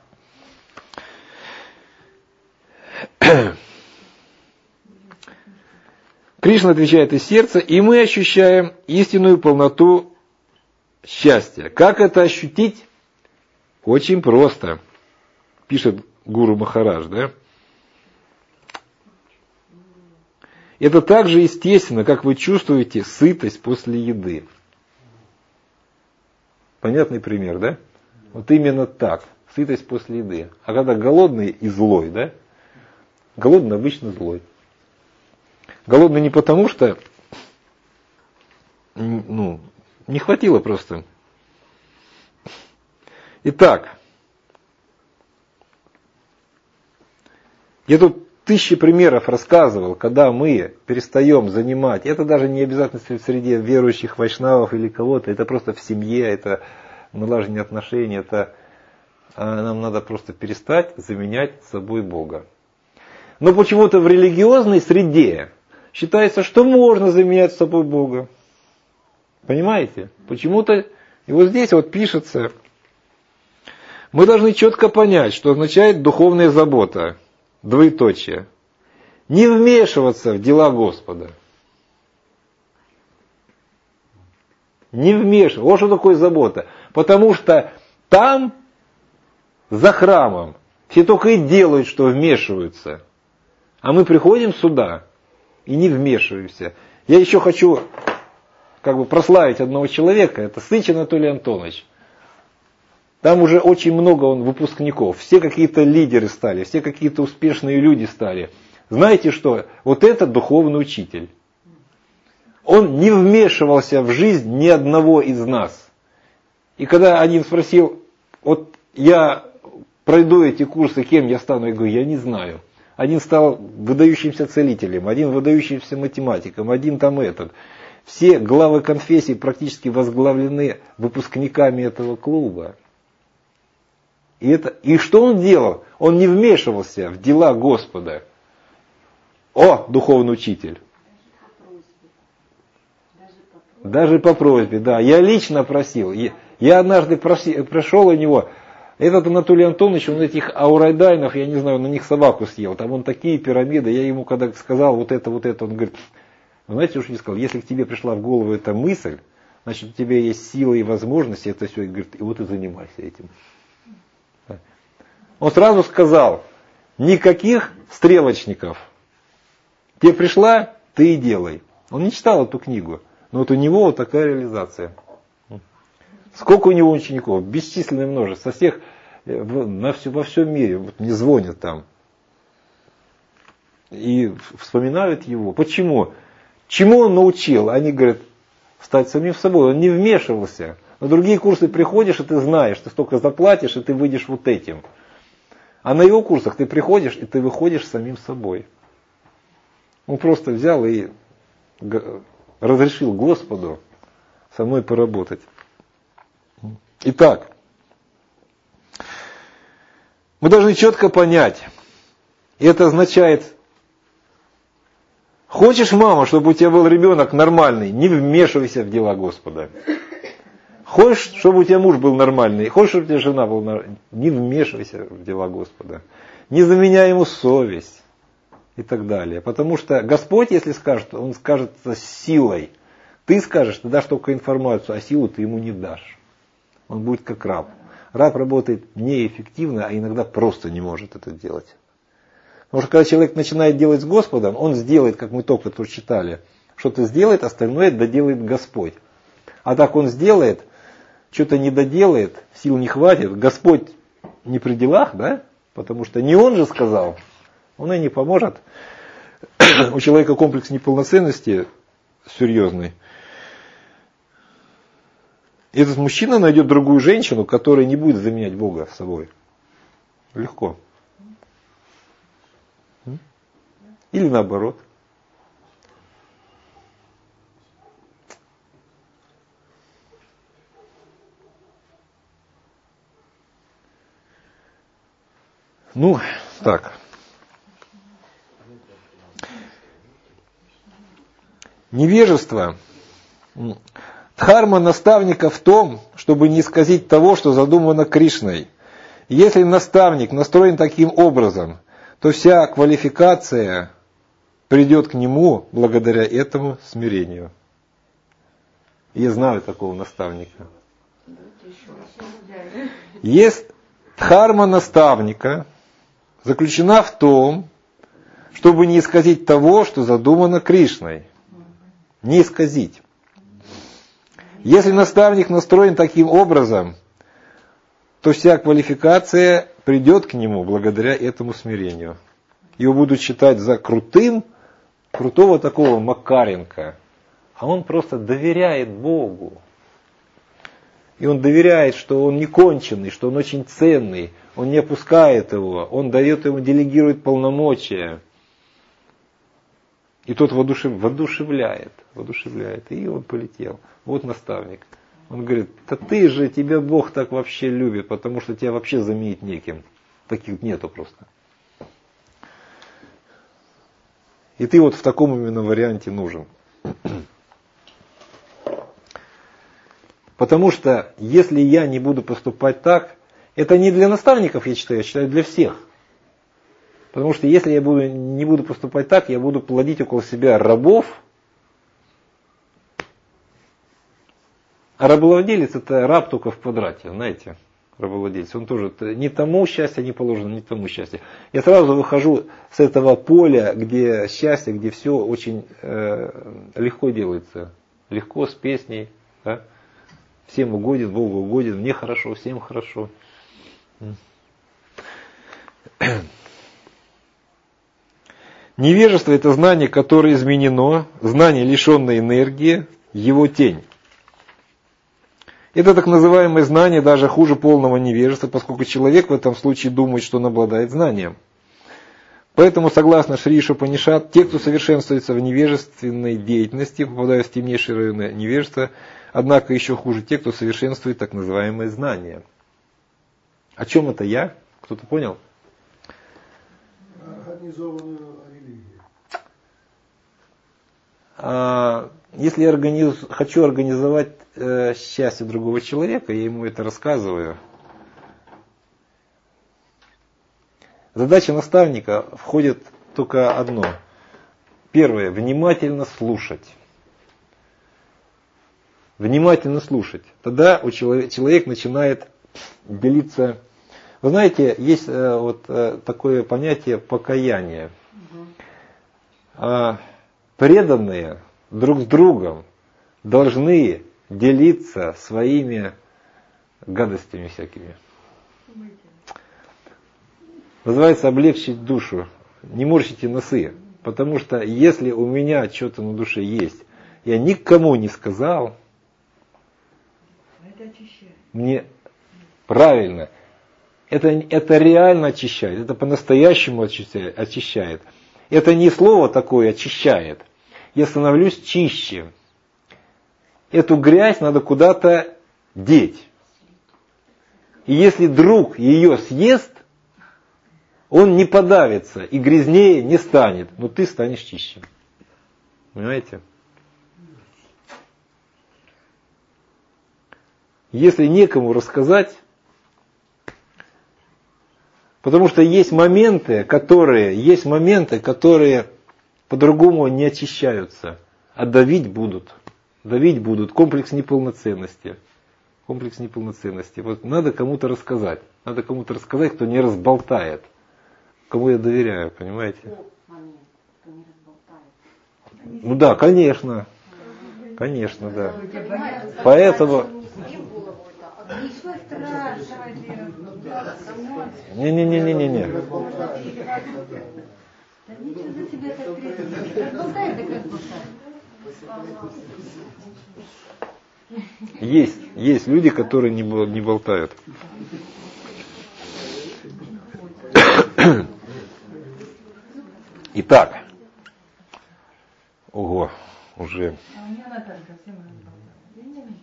Кришна отвечает из сердца, и мы ощущаем истинную полноту счастья. Как это ощутить? Очень просто. Пишет Гуру Махарадж, да? Это так же естественно, как вы чувствуете сытость после еды. Понятный пример, да? Вот именно так. Сытость после еды. А когда голодный и злой, да? Голодный обычно злой. Голодный не потому, что ну, не хватило просто. Итак, я тут тысячи примеров рассказывал, когда мы перестаем занимать, это даже не обязательно в среде верующих вайшнавов или кого-то, это просто в семье, это налаживание отношений, это нам надо просто перестать заменять собой Бога. Но почему-то в религиозной среде считается, что можно заменять собой Бога. Понимаете? Почему-то, и вот здесь вот пишется, мы должны четко понять, что означает духовная забота. Двоеточие. Не вмешиваться в дела Господа. Не вмешиваться. Вот что такое забота. Потому что там, за храмом, все только и делают, что вмешиваются. А мы приходим сюда и не вмешиваемся. Я еще хочу как бы прославить одного человека. Это Сыч Анатолий Антонович. Там уже очень много он выпускников. Все какие-то лидеры стали, все какие-то успешные люди стали. Знаете что? Вот это духовный учитель. Он не вмешивался в жизнь ни одного из нас. И когда один спросил, вот я пройду эти курсы, кем я стану, я говорю, я не знаю. Один стал выдающимся целителем, один выдающимся математиком, один там этот. Все главы конфессий практически возглавлены выпускниками этого клуба. И, это, и что он делал? Он не вмешивался в дела Господа. О, духовный учитель! Даже по просьбе, да. Я лично просил. Я, я однажды проси, прошел у него. Этот Анатолий Антонович, он этих аурайдайнов, я не знаю, на них собаку съел. Там он такие пирамиды. Я ему когда сказал вот это, вот это, он говорит, вы знаете, что я сказал? Если к тебе пришла в голову эта мысль, значит у тебя есть сила и возможности это все. И говорит, и вот и занимайся этим. Он сразу сказал, никаких стрелочников. Тебе пришла, ты и делай. Он не читал эту книгу. Но вот у него вот такая реализация. Сколько у него учеников? Бесчисленное множество. Со всех, на все, во всем мире. Вот мне звонят там. И вспоминают его. Почему? Чему он научил? Они говорят, стать самим собой. Он не вмешивался. На другие курсы приходишь, и ты знаешь, ты столько заплатишь, и ты выйдешь вот этим. А на его курсах ты приходишь, и ты выходишь самим собой. Он просто взял и разрешил Господу со мной поработать. Итак, мы должны четко понять, и это означает, хочешь, мама, чтобы у тебя был ребенок нормальный, не вмешивайся в дела Господа. Хочешь, чтобы у тебя муж был нормальный, хочешь, чтобы у тебя жена была нормальной, не вмешивайся в дела Господа. Не заменяй ему совесть и так далее. Потому что Господь, если скажет, Он скажет с силой. Ты скажешь, ты дашь только информацию, а силу ты ему не дашь. Он будет как раб. Раб работает неэффективно, а иногда просто не может это делать. Потому что когда человек начинает делать с Господом, он сделает, как мы только что читали, что-то сделает, остальное доделает Господь. А так он сделает, что-то не доделает, сил не хватит, Господь не при делах, да? Потому что не он же сказал, он и не поможет. У человека комплекс неполноценности серьезный. И этот мужчина найдет другую женщину, которая не будет заменять Бога собой. Легко. Или наоборот. Ну, так. Невежество. Дхарма наставника в том, чтобы не исказить того, что задумано Кришной. Если наставник настроен таким образом, то вся квалификация придет к нему благодаря этому смирению. Я знаю такого наставника. Есть дхарма наставника заключена в том, чтобы не исказить того, что задумано Кришной. Не исказить. Если наставник настроен таким образом, то вся квалификация придет к нему благодаря этому смирению. Его будут считать за крутым, крутого такого Макаренко. А он просто доверяет Богу. И он доверяет, что он не конченый, что он очень ценный. Он не опускает его. Он дает ему, делегирует полномочия. И тот воодушев, воодушевляет, воодушевляет. И он полетел. Вот наставник. Он говорит, да ты же, тебя Бог так вообще любит, потому что тебя вообще заменить неким. Таких нету просто. И ты вот в таком именно варианте нужен. Потому что если я не буду поступать так, это не для наставников, я считаю, я считаю для всех. Потому что если я буду, не буду поступать так, я буду плодить около себя рабов. А рабовладелец это раб только в квадрате, знаете, рабовладелец. Он тоже ни тому счастье не положено, ни тому счастье. Я сразу выхожу с этого поля, где счастье, где все очень э, легко делается. Легко, с песней. Да? Всем угоден, Богу угоден, мне хорошо, всем хорошо. Невежество – это знание, которое изменено, знание, лишенное энергии, его тень. Это так называемое знание даже хуже полного невежества, поскольку человек в этом случае думает, что он обладает знанием. Поэтому, согласно Шри Ишупанишад, те, кто совершенствуется в невежественной деятельности, попадают в темнейшие районы невежества, однако еще хуже те, кто совершенствует так называемое знание. О чем это я? Кто-то понял? Организованную религию. А, если я организ... хочу организовать э, счастье другого человека, я ему это рассказываю. Задача наставника входит только одно. Первое. Внимательно слушать. Внимательно слушать. Тогда у человека, человек начинает делиться. Вы знаете, есть э, вот э, такое понятие покаяния. Угу. Преданные друг с другом должны делиться своими гадостями всякими. Называется облегчить душу. Не морщите носы. Потому что если у меня что-то на душе есть, я никому не сказал, Это очищает. Мне правильно. Это, это реально очищает. Это по-настоящему очищает, очищает. Это не слово такое очищает. Я становлюсь чище. Эту грязь надо куда-то деть. И если друг ее съест, он не подавится и грязнее не станет, но ты станешь чище. Понимаете? Если некому рассказать, потому что есть моменты, которые, есть моменты, которые по-другому не очищаются, а давить будут. Давить будут. Комплекс неполноценности. Комплекс неполноценности. Вот надо кому-то рассказать. Надо кому-то рассказать, кто не разболтает. Кому я доверяю, понимаете? Ну да, конечно. Конечно, да. Поэтому... Не-не-не-не-не. Ничего за тебя так крестить. Как болтает, да как болтает. Есть, есть люди, которые не, не болтают. Итак, ого, уже. А у меня Наталья всем разболтала.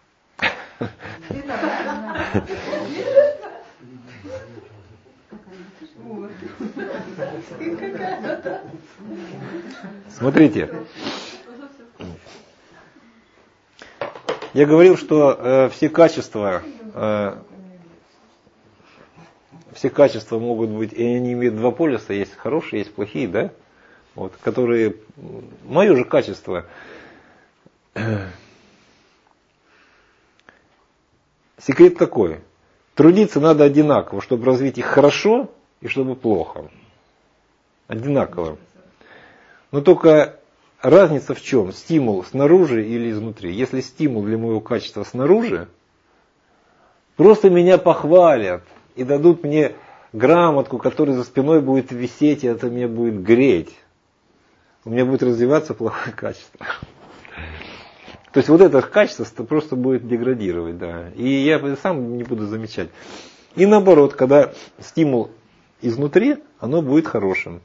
Смотрите, я говорил, что э, все качества, э, все качества могут быть, и они имеют два полюса, есть хорошие, есть плохие, да? Вот, которые, мое же качество. Секрет такой. Трудиться надо одинаково, чтобы развить их хорошо и чтобы плохо. Одинаково. Но только разница в чем? Стимул снаружи или изнутри. Если стимул для моего качества снаружи, просто меня похвалят и дадут мне грамотку, которая за спиной будет висеть, и это меня будет греть. У меня будет развиваться плохое качество. То есть вот это качество просто будет деградировать, да. И я сам не буду замечать. И наоборот, когда стимул изнутри, оно будет хорошим.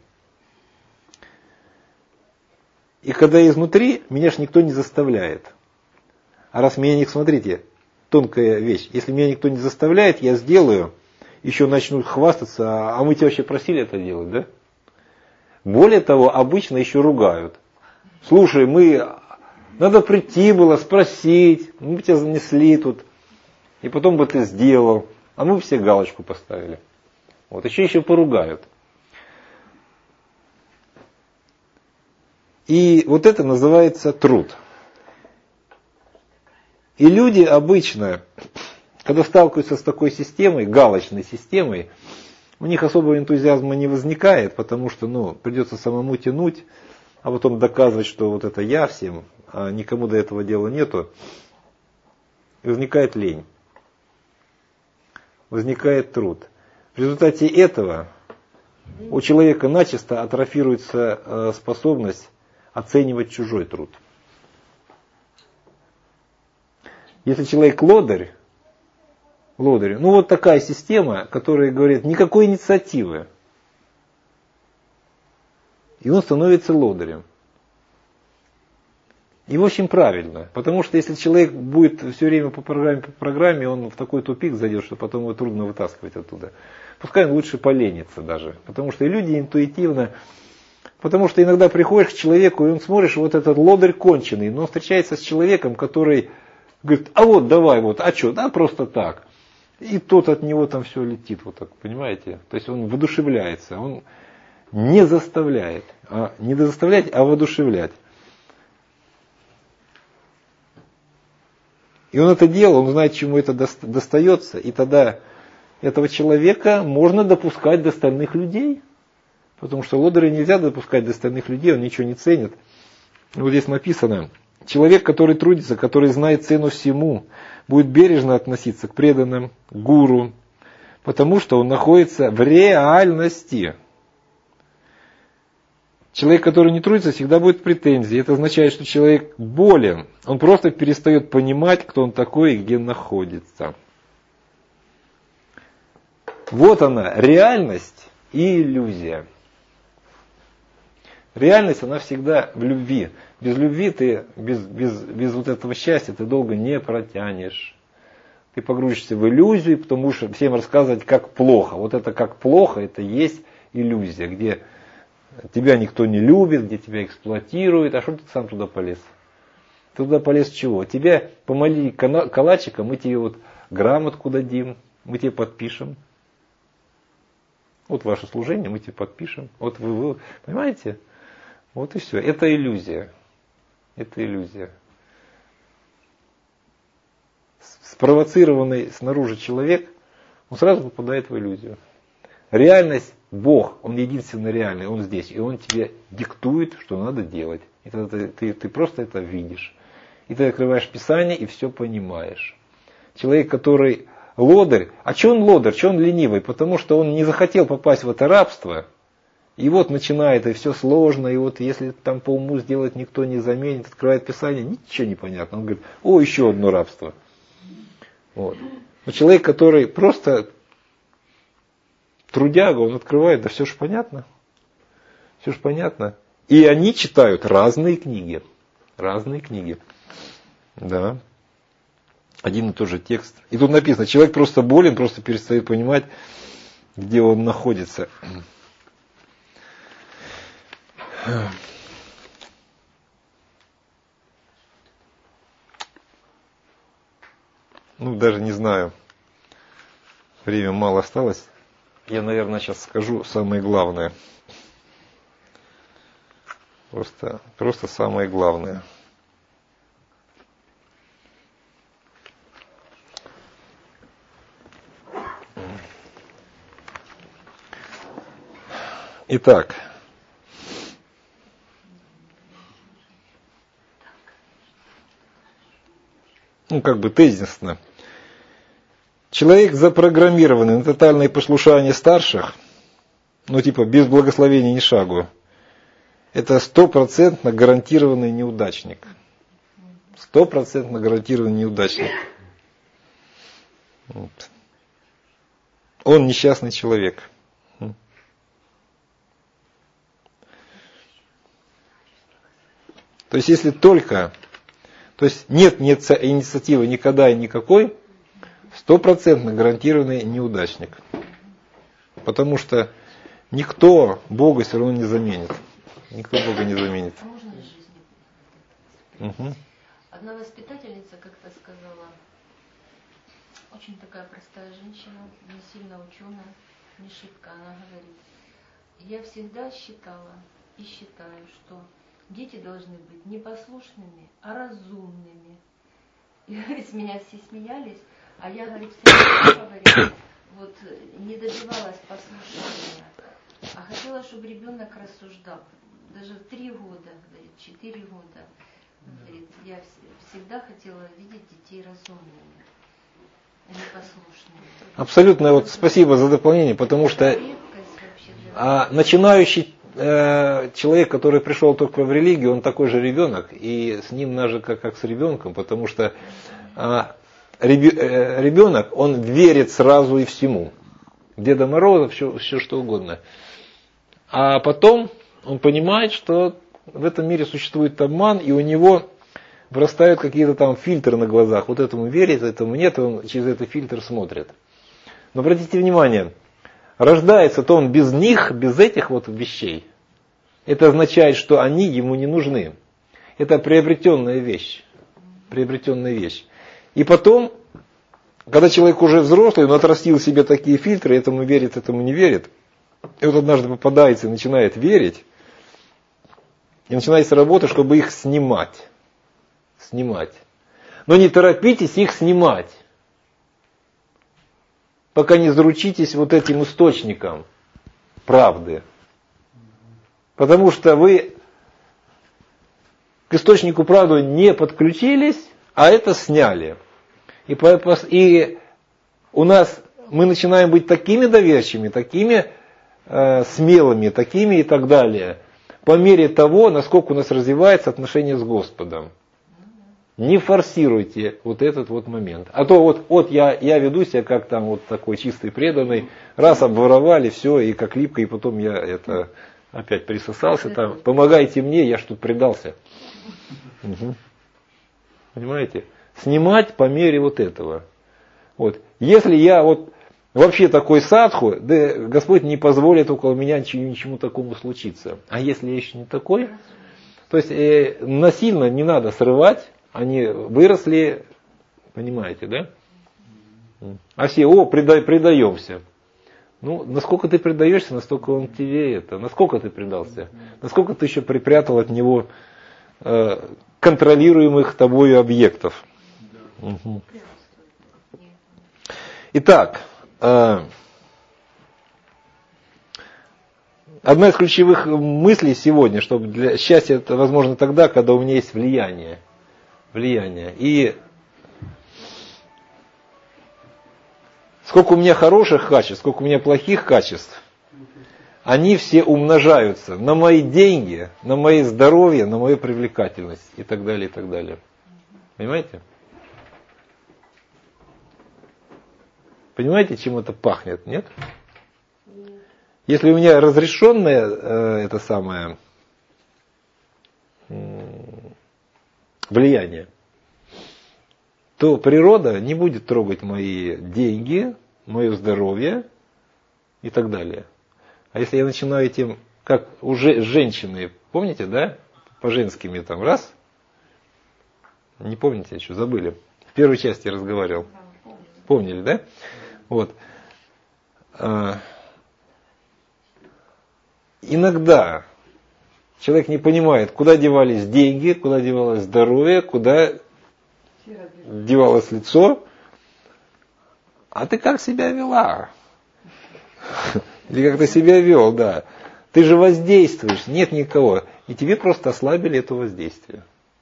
И когда изнутри, меня ж никто не заставляет. А раз меня не, смотрите, тонкая вещь. Если меня никто не заставляет, я сделаю, еще начнут хвастаться, а мы тебя вообще просили это делать, да? Более того, обычно еще ругают. Слушай, мы... Надо прийти было, спросить, мы бы тебя занесли тут, и потом бы ты сделал, а мы бы все галочку поставили. Вот, еще еще поругают. И вот это называется труд. И люди обычно, когда сталкиваются с такой системой, галочной системой, у них особого энтузиазма не возникает, потому что ну, придется самому тянуть, а потом доказывать, что вот это я всем, а никому до этого дела нету. И возникает лень. Возникает труд. В результате этого У человека начисто атрофируется э, способность оценивать чужой труд. Если человек лодырь, лодырь, ну вот такая система, которая говорит, никакой инициативы. И он становится лодырем. И в общем правильно, потому что если человек будет все время по программе, по программе, он в такой тупик зайдет, что потом его трудно вытаскивать оттуда. Пускай он лучше поленится даже, потому что и люди интуитивно, потому что иногда приходишь к человеку, и он смотришь, вот этот лодырь конченый, но он встречается с человеком, который говорит, а вот давай, вот, а что, да просто так. И тот от него там все летит, вот так, понимаете? То есть он воодушевляется, он не заставляет, а не заставлять, а воодушевлять. И он это делал, он знает, чему это достается, и тогда этого человека можно допускать до остальных людей. Потому что лодыря нельзя допускать до остальных людей, он ничего не ценит. Вот здесь написано, человек, который трудится, который знает цену всему, будет бережно относиться к преданным, к гуру, потому что он находится в реальности. Человек, который не трудится, всегда будет в претензии. Это означает, что человек болен. Он просто перестает понимать, кто он такой и где находится. Вот она, реальность и иллюзия. Реальность, она всегда в любви. Без любви ты, без, без, без вот этого счастья ты долго не протянешь. Ты погрузишься в иллюзию, потому что всем рассказывать, как плохо. Вот это как плохо, это есть иллюзия, где тебя никто не любит, где тебя эксплуатируют. А что ты сам туда полез? Ты туда полез чего? Тебя помолили калачиком, мы тебе вот грамотку дадим, мы тебе подпишем. Вот ваше служение, мы тебе подпишем. Вот вы, вы, понимаете? Вот и все. Это иллюзия. Это иллюзия. Спровоцированный снаружи человек, он сразу попадает в иллюзию. Реальность, Бог, Он единственный реальный, Он здесь. И Он тебе диктует, что надо делать. И тогда ты, ты, ты просто это видишь. И ты открываешь Писание и все понимаешь. Человек, который лодырь, а что он лодырь, что он ленивый? Потому что он не захотел попасть в это рабство. И вот начинает, и все сложно, и вот если там по уму сделать никто не заменит, открывает Писание, ничего не понятно. Он говорит, о, еще одно рабство. Вот. Но человек, который просто трудяга, он открывает, да все же понятно. Все же понятно. И они читают разные книги. Разные книги. Да. Один и тот же текст. И тут написано, человек просто болен, просто перестает понимать, где он находится. Ну, даже не знаю. Время мало осталось. Я, наверное, сейчас скажу самое главное. Просто, просто самое главное. Итак, ну как бы тезисно. Человек, запрограммированный на тотальное послушание старших, ну типа без благословения ни шагу, это стопроцентно гарантированный неудачник. Стопроцентно гарантированный неудачник. Вот. Он несчастный человек. То есть, если только, то есть нет, нет инициативы никогда и никакой, стопроцентно гарантированный неудачник. Потому что никто Бога все равно не заменит. Никто Бога не заменит. Можно из жизни? Угу. Одна воспитательница как-то сказала, очень такая простая женщина, не сильно ученая, не шибко, она говорит, я всегда считала и считаю, что дети должны быть не послушными, а разумными. И с меня все смеялись, а я, говорит, всегда говорю, вот не добивалась послушания, а хотела, чтобы ребенок рассуждал. Даже в три года, говорит, четыре года, говорит, я всегда хотела видеть детей разумными, а не послушными. Абсолютно, вот спасибо за дополнение, потому что А начинающий э, человек, который пришел только в религию, он такой же ребенок, и с ним надо как, как с ребенком, потому что э, ребенок, он верит сразу и всему. Деда Мороза, все, все что угодно. А потом он понимает, что в этом мире существует обман, и у него вырастают какие-то там фильтры на глазах. Вот этому верит, этому нет, и он через этот фильтр смотрит. Но обратите внимание, рождается-то он без них, без этих вот вещей. Это означает, что они ему не нужны. Это приобретенная вещь. Приобретенная вещь. И потом, когда человек уже взрослый, он отрастил себе такие фильтры, этому верит, этому не верит. И вот однажды попадается и начинает верить. И начинается работа, чтобы их снимать. Снимать. Но не торопитесь их снимать, пока не заручитесь вот этим источником правды. Потому что вы к источнику правды не подключились, а это сняли. И, и у нас мы начинаем быть такими доверчивыми, такими э, смелыми, такими и так далее, по мере того, насколько у нас развивается отношение с Господом. Не форсируйте вот этот вот момент. А то вот, вот я, я веду себя как там вот такой чистый преданный, раз обворовали, все, и как липко, и потом я это опять присосался, там, помогайте мне, я ж тут предался. Угу. Понимаете? Снимать по мере вот этого. Вот. Если я вот вообще такой садху, да Господь не позволит около меня ничему, ничему такому случиться. А если я еще не такой, то есть э, насильно не надо срывать. Они выросли, понимаете, да? А все, о, преда, предаемся. Ну, насколько ты предаешься, настолько он тебе это. Насколько ты предался? Насколько ты еще припрятал от него э, контролируемых тобою объектов? Угу. Итак, э, одна из ключевых мыслей сегодня, что для счастья это возможно тогда, когда у меня есть влияние. Влияние. И сколько у меня хороших качеств, сколько у меня плохих качеств, они все умножаются на мои деньги, на мои здоровье, на мою привлекательность и так далее, и так далее. Понимаете? Понимаете, чем это пахнет, нет? Если у меня разрешенное э, это самое э, влияние, то природа не будет трогать мои деньги, мое здоровье и так далее. А если я начинаю этим, как уже женщины, помните, да, по-женскими там раз, не помните, еще забыли, в первой части я разговаривал, помнили, да? Вот. А, иногда человек не понимает, куда девались деньги, куда девалось здоровье, куда девалось лицо. А ты как себя вела? Или как ты себя вел, да. Ты же воздействуешь, нет никого. И тебе просто ослабили это воздействие.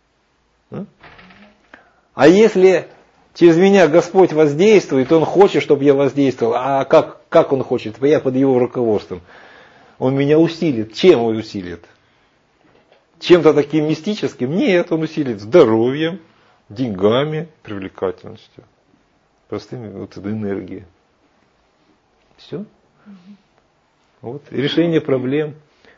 А если через меня Господь воздействует, Он хочет, чтобы я воздействовал, а как, как Он хочет? Я под Его руководством. Он меня усилит. Чем Он усилит? Чем-то таким мистическим? Нет, Он усилит здоровьем, деньгами, привлекательностью, простыми вот этой энергией. Все. Вот. И решение проблем.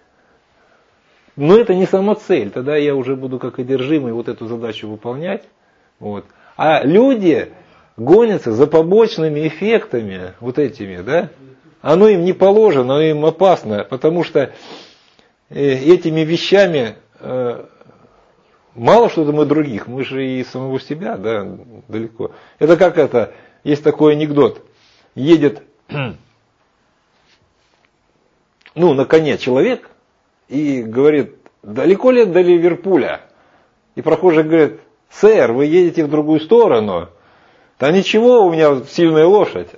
Но это не сама цель. Тогда я уже буду как одержимый вот эту задачу выполнять. Вот. А люди гонятся за побочными эффектами, вот этими, да? Оно им не положено, оно им опасно, потому что этими вещами мало что там и других, мы же и самого себя, да, далеко. Это как это, есть такой анекдот, едет, ну, на коне человек и говорит, далеко ли до Ливерпуля? И прохожий говорит, сэр, вы едете в другую сторону. Да ничего, у меня сильная лошадь.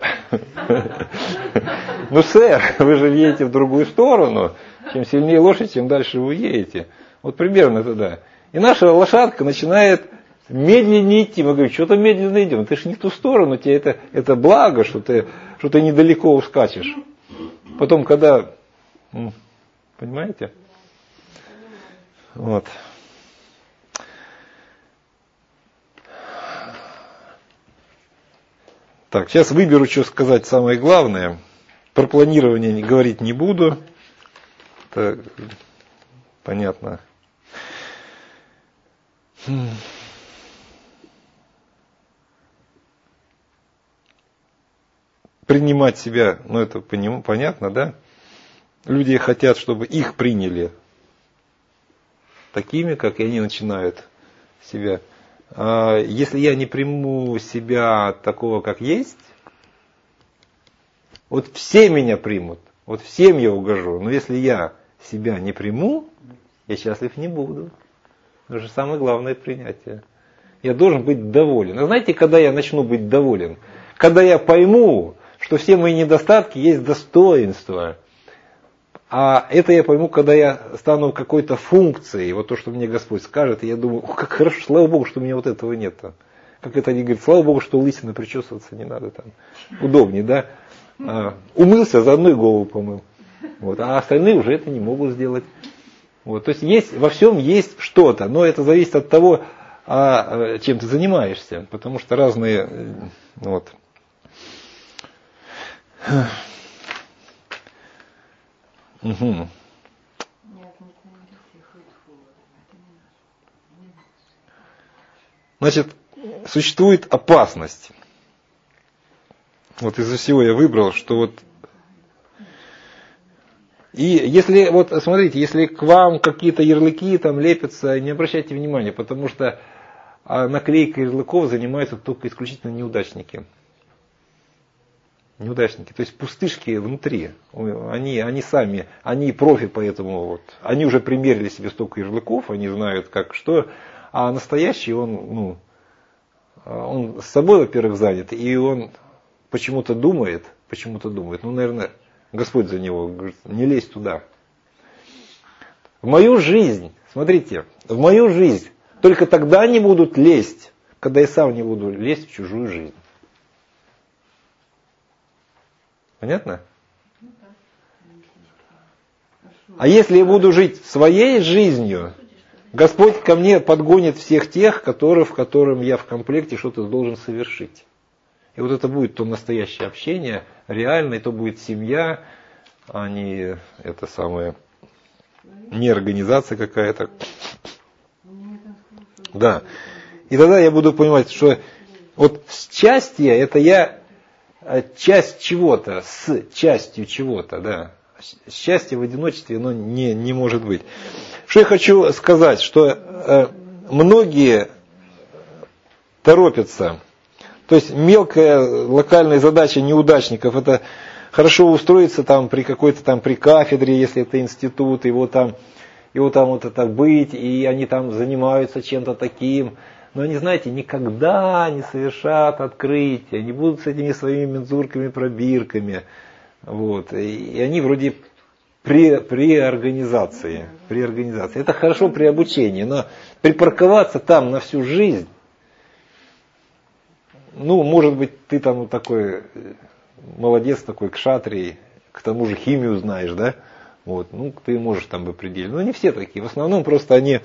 Ну, сэр, вы же едете в другую сторону. Чем сильнее лошадь, тем дальше вы едете. Вот примерно туда. И наша лошадка начинает медленнее идти. Мы говорим, что-то медленно идем. Ты же не в ту сторону, тебе это, это благо, что ты, что ты недалеко ускачешь. Потом, когда Понимаете? Вот. Так, сейчас выберу, что сказать самое главное. Про планирование не говорить не буду. Это понятно. Принимать себя, ну это понятно, да? Люди хотят, чтобы их приняли такими, как и они начинают себя. А если я не приму себя такого, как есть, вот все меня примут, вот всем я угожу. Но если я себя не приму, я счастлив не буду. Это же самое главное принятие. Я должен быть доволен. А знаете, когда я начну быть доволен? Когда я пойму, что все мои недостатки есть достоинства. А это я пойму, когда я стану какой-то функцией, вот то, что мне Господь скажет, и я думаю, о, как хорошо, слава Богу, что у меня вот этого нет. Там. Как это они говорят, слава Богу, что лысина причесываться не надо, там удобнее, да? А, умылся, заодно и голову помыл. Вот, а остальные уже это не могут сделать. Вот, то есть, есть во всем есть что-то, но это зависит от того, а, чем ты занимаешься, потому что разные, вот. Угу. Значит, существует опасность. Вот из-за всего я выбрал, что вот... И если, вот смотрите, если к вам какие-то ярлыки там лепятся, не обращайте внимания, потому что наклейкой ярлыков занимаются только исключительно неудачники. Неудачники, то есть пустышки внутри, они, они сами, они профи, поэтому вот, они уже примерили себе столько ярлыков, они знают как что, а настоящий он, ну, он с собой, во-первых, занят, и он почему-то думает, почему-то думает, ну, наверное, Господь за него говорит, не лезь туда. В мою жизнь, смотрите, в мою жизнь только тогда не будут лезть, когда я сам не буду лезть в чужую жизнь. Понятно? А если я буду жить своей жизнью, Господь ко мне подгонит всех тех, которые, в котором я в комплекте что-то должен совершить. И вот это будет то настоящее общение, реальное, то будет семья, а не это самое, не организация какая-то. Да. И тогда я буду понимать, что вот счастье, это я часть чего-то, с частью чего-то, да. Счастье в одиночестве, оно не, не может быть. Что я хочу сказать, что э, многие торопятся. То есть мелкая локальная задача неудачников, это хорошо устроиться там при какой-то там при кафедре, если это институт, его там, его там вот это быть, и они там занимаются чем-то таким. Но они, знаете, никогда не совершат открытия, не будут с этими своими мензурками, пробирками. Вот. И они вроде при, при организации. При организации. Это хорошо при обучении, но припарковаться там на всю жизнь, ну, может быть, ты там вот такой молодец, такой кшатрий, к тому же химию знаешь, да? Вот. Ну, ты можешь там бы определить. Но не все такие. В основном просто они...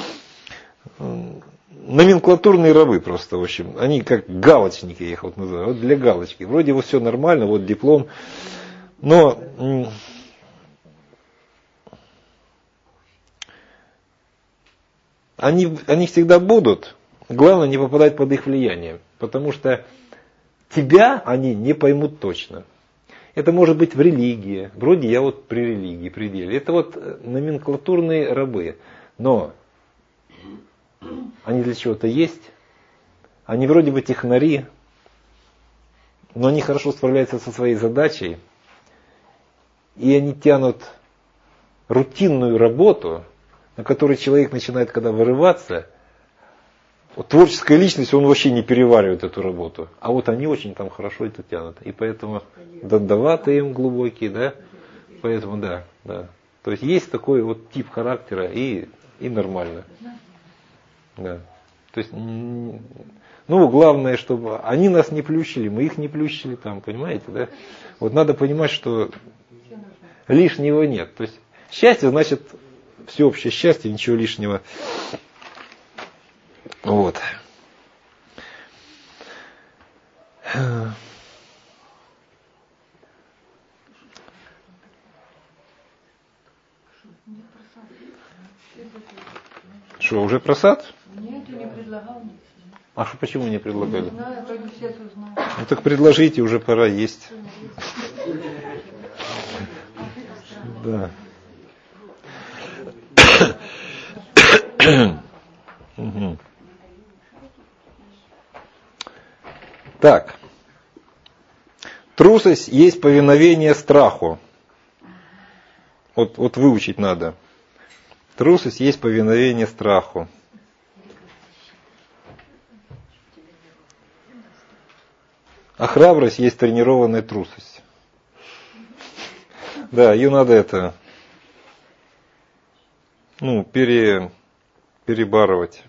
Номенклатурные рабы просто, в общем. Они как галочники, я их вот называю. Вот для галочки. Вроде вот все нормально, вот диплом. Но они, они всегда будут. Главное не попадать под их влияние. Потому что тебя они не поймут точно. Это может быть в религии. Вроде я вот при религии, при деле. Это вот номенклатурные рабы. Но они для чего-то есть. Они вроде бы технари, но они хорошо справляются со своей задачей. И они тянут рутинную работу, на которой человек начинает когда вырываться. Вот творческая личность, он вообще не переваривает эту работу. А вот они очень там хорошо это тянут. И поэтому дандаваты им глубокие, да. Поэтому да, да. То есть есть такой вот тип характера и, и нормально. Да. То есть, ну, главное, чтобы они нас не плющили, мы их не плющили там, понимаете, да? Вот надо понимать, что лишнего нет. То есть счастье значит всеобщее счастье, ничего лишнего. Вот. Что, уже просад? Нет, я не предлагал. А что, почему не предлагали? Не знаю, пойду сейчас узнаю. Ну так предложите, уже пора есть. Да. Угу. Так. Трусость есть повиновение страху. Вот, вот выучить надо. Трусость есть повиновение страху. А храбрость есть тренированная трусость. Да, ее надо это, ну, пере, перебарывать.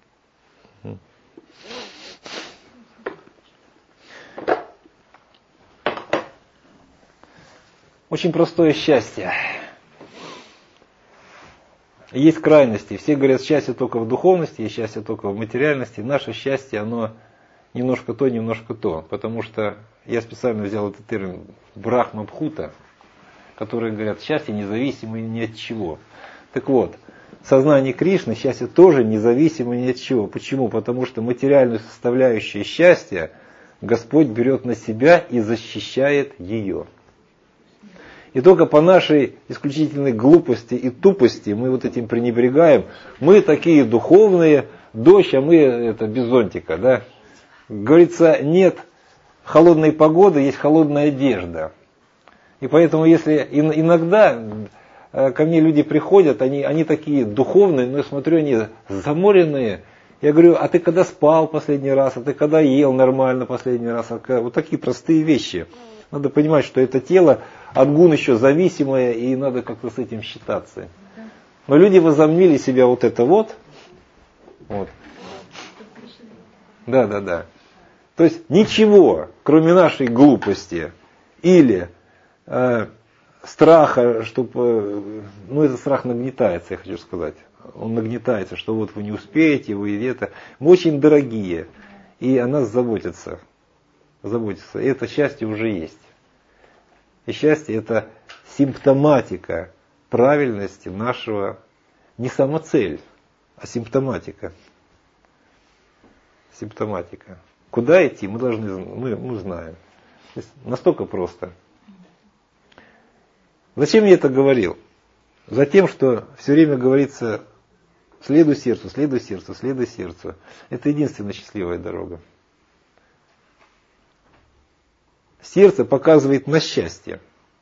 Очень простое счастье. Есть крайности. Все говорят, счастье только в духовности, и счастье только в материальности. Наше счастье, оно немножко то, немножко то. Потому что я специально взял этот термин брахма-бхута, которые говорят, счастье независимо ни от чего. Так вот, сознание Кришны, счастье тоже независимо ни от чего. Почему? Потому что материальную составляющую счастья Господь берет на себя и защищает ее. И только по нашей исключительной глупости и тупости мы вот этим пренебрегаем. Мы такие духовные, дождь, а мы это без зонтика, да? Говорится, нет холодной погоды, есть холодная одежда. И поэтому, если иногда ко мне люди приходят, они, они такие духовные, но я смотрю, они заморенные. Я говорю, а ты когда спал последний раз, а ты когда ел нормально последний раз? Вот такие простые вещи. Надо понимать, что это тело от гун еще зависимое, и надо как-то с этим считаться. Но люди возомнили себя вот это вот. вот. Да, да, да. То есть ничего, кроме нашей глупости или э, страха, чтобы, ну этот страх нагнетается, я хочу сказать. Он нагнетается, что вот вы не успеете, вы это. Мы очень дорогие, и о нас заботятся. заботятся. И это счастье уже есть. И счастье это симптоматика правильности нашего, не самоцель, а симптоматика. Симптоматика. Куда идти, мы должны, мы, мы знаем. То есть настолько просто. Зачем я это говорил? Затем, что все время говорится, следуй сердцу, следуй сердцу, следуй сердцу. Это единственная счастливая дорога. Сердце показывает на счастье.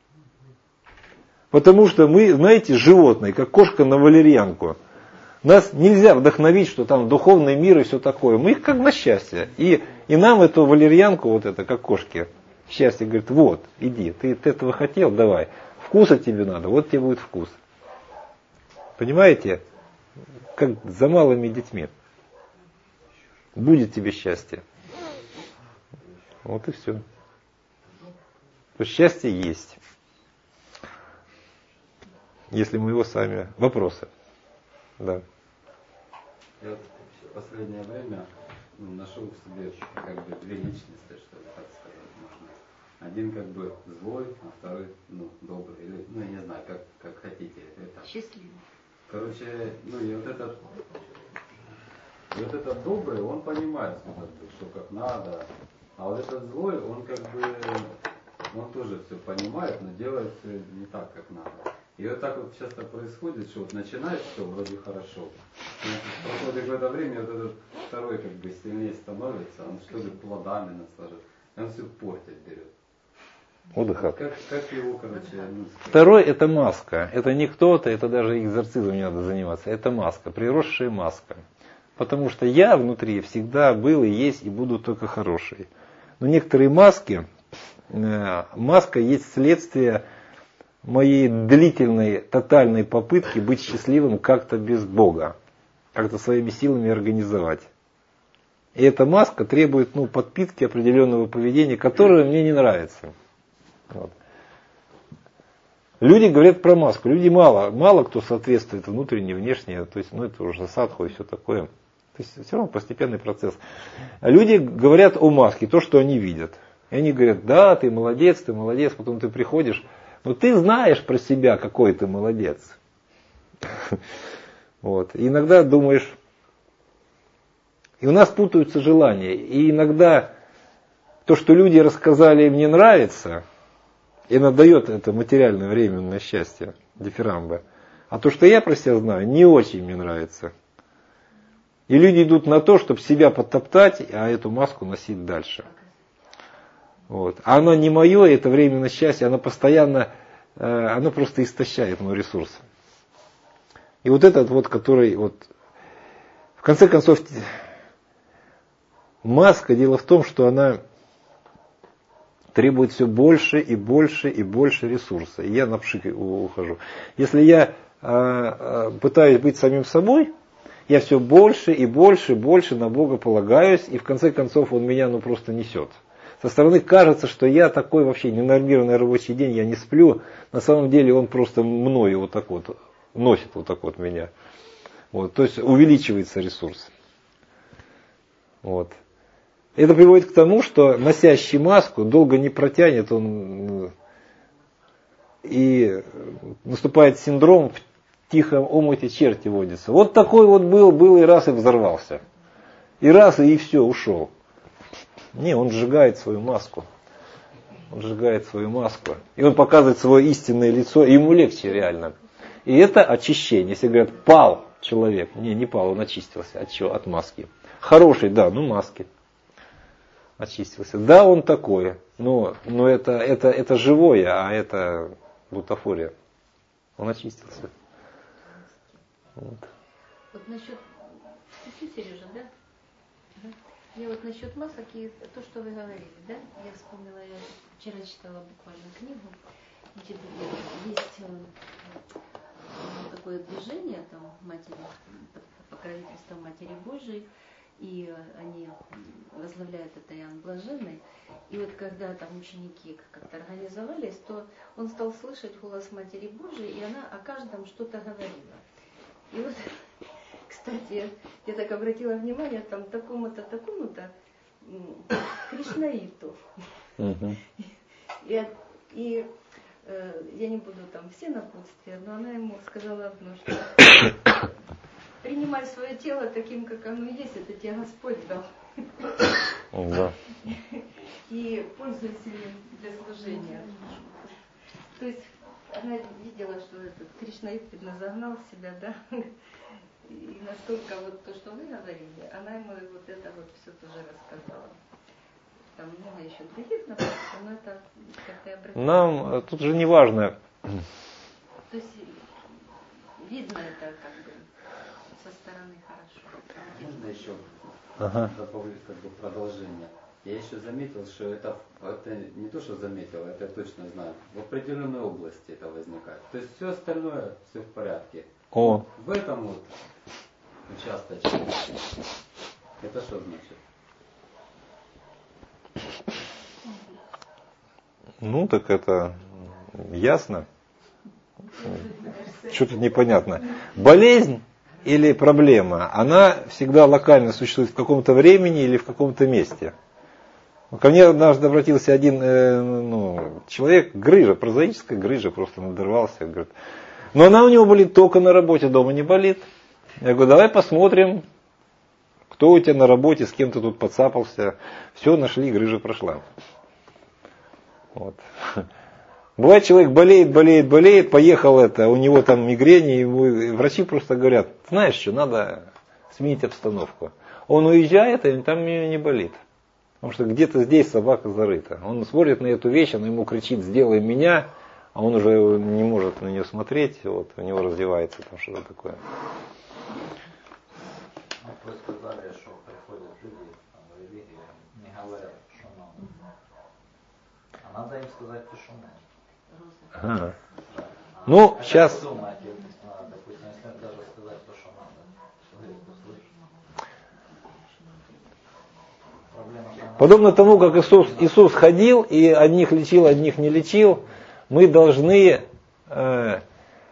Потому что мы, знаете, животные, как кошка на валерьянку. Нас нельзя вдохновить, что там духовный мир и все такое. Мы их как на счастье. И, и нам эту валерьянку, вот это, как кошки, счастье говорит, вот, иди, ты, ты этого хотел, давай. Вкуса тебе надо, вот тебе будет вкус. Понимаете? Как за малыми детьми. Будет тебе счастье. Вот и все. То есть счастье есть. Если мы его сами... Вопросы? Да. Я вот в последнее время ну, нашел в себе как бы две личности, что ли, так сказать можно. Один как бы злой, а второй ну, добрый. Или, ну, я не знаю, как, как хотите. Это. Счастливый. Короче, ну и вот этот, и вот этот добрый, он понимает, что как надо. А вот этот злой, он как бы, он тоже все понимает, но делает все не так, как надо. И вот так вот часто происходит, что вот начинает все вроде хорошо. Проходит какое-то время, вот этот второй как бы сильнее становится, он что ли плодами наслаждается, и он все портит берет. Отдыха. Как, как его, короче, ну, Второй это маска. Это не кто-то, это даже экзорцизмом не надо заниматься. Это маска, приросшая маска. Потому что я внутри всегда был и есть, и буду только хороший. Но некоторые маски, э, маска есть следствие моей длительной, тотальной попытки быть счастливым как-то без Бога. Как-то своими силами организовать. И эта маска требует ну, подпитки определенного поведения, которое мне не нравится. Вот. Люди говорят про маску. Люди мало, мало кто соответствует внутренне, внешне. То есть, ну, это уже садху и все такое. То есть, все равно постепенный процесс. А люди говорят о маске, то, что они видят. И они говорят, да, ты молодец, ты молодец. Потом ты приходишь, но ты знаешь про себя, какой ты молодец. Вот. И иногда думаешь, и у нас путаются желания. И иногда то, что люди рассказали, им не нравится, и надает это материальное временное счастье, дифирамбы. А то, что я про себя знаю, не очень мне нравится. И люди идут на то, чтобы себя подтоптать, а эту маску носить дальше. Вот. А оно не мое, это временное счастье, оно постоянно, э, оно просто истощает мой ресурс. И вот этот вот, который, вот, в конце концов, маска, дело в том, что она требует все больше и больше и больше ресурса. И я на пшик ухожу. Если я э, пытаюсь быть самим собой, я все больше и больше и больше на Бога полагаюсь, и в конце концов он меня ну просто несет. Со стороны кажется, что я такой вообще ненормированный рабочий день, я не сплю. На самом деле он просто мною вот так вот носит вот так вот меня. Вот, то есть увеличивается ресурс. Вот. Это приводит к тому, что носящий маску долго не протянет, он и наступает синдром в тихом омуте черти водится. Вот такой вот был, был и раз и взорвался. И раз и все, ушел. Не, он сжигает свою маску. Он сжигает свою маску. И он показывает свое истинное лицо, и ему легче реально. И это очищение. Если говорят, пал человек. Не, не пал, он очистился. От чего? От маски. Хороший, да, ну маски. Очистился. Да, он такой. Но, но это, это, это живое, а это бутафория. Он очистился. Вот. Вот насчет... Ты, Сережа, да? Я вот насчет масок и то, что вы говорили, да? Я вспомнила, я вчера читала буквально книгу. Значит, есть такое движение там матери, покровительство Матери Божией, и они возглавляют это Иоанн Блаженный. И вот когда там ученики как-то организовались, то он стал слышать голос Матери Божией, и она о каждом что-то говорила. И вот, кстати, я так обратила внимание, там такому-то, такому-то кришнаиту. Uh-huh. И, и э, я не буду там все напутствия, но она ему сказала одно, что принимай свое тело таким, как оно есть, это тебе Господь дал. Uh-huh. И пользуйся им для служения. То есть она видела, что этот кришнаит загнал себя, да, и настолько вот то, что вы говорили, она ему вот это вот все тоже рассказала. Там много еще других напутствий, но это как-то я обратила. Нам тут же не важно. То есть видно это как бы со стороны хорошо. Можно еще ага. добавить как бы продолжение. Я еще заметил, что это, это не то, что заметил, это я точно знаю. В определенной области это возникает. То есть все остальное, все в порядке. О. В этом вот участочке. Это что значит? Ну, так это ясно. Что тут непонятно. Болезнь или проблема, она всегда локально существует в каком-то времени или в каком-то месте. Ко мне однажды обратился один э, ну, человек, грыжа, прозаическая грыжа, просто надорвался. Говорит, но она у него болит только на работе, дома не болит. Я говорю, давай посмотрим, кто у тебя на работе, с кем ты тут подцапался. Все, нашли, грыжа прошла. Вот. Бывает, человек болеет, болеет, болеет, поехал это, у него там мигрени, ему врачи просто говорят, знаешь что, надо сменить обстановку. Он уезжает, и там не болит. Потому что где-то здесь собака зарыта. Он смотрит на эту вещь, она ему кричит, сделай меня, а он уже не может на нее смотреть, вот у него развивается там что-то такое. Вы сказали, что приходят люди в религию, не говорят, что надо. А надо им сказать то, что надо. Ага. Ну, а сейчас... Как вы думаете, допустим, если даже сказать то, что надо, что это услышит? Подобно тому, как Иисус, Иисус ходил и одних лечил, одних не лечил, мы должны э,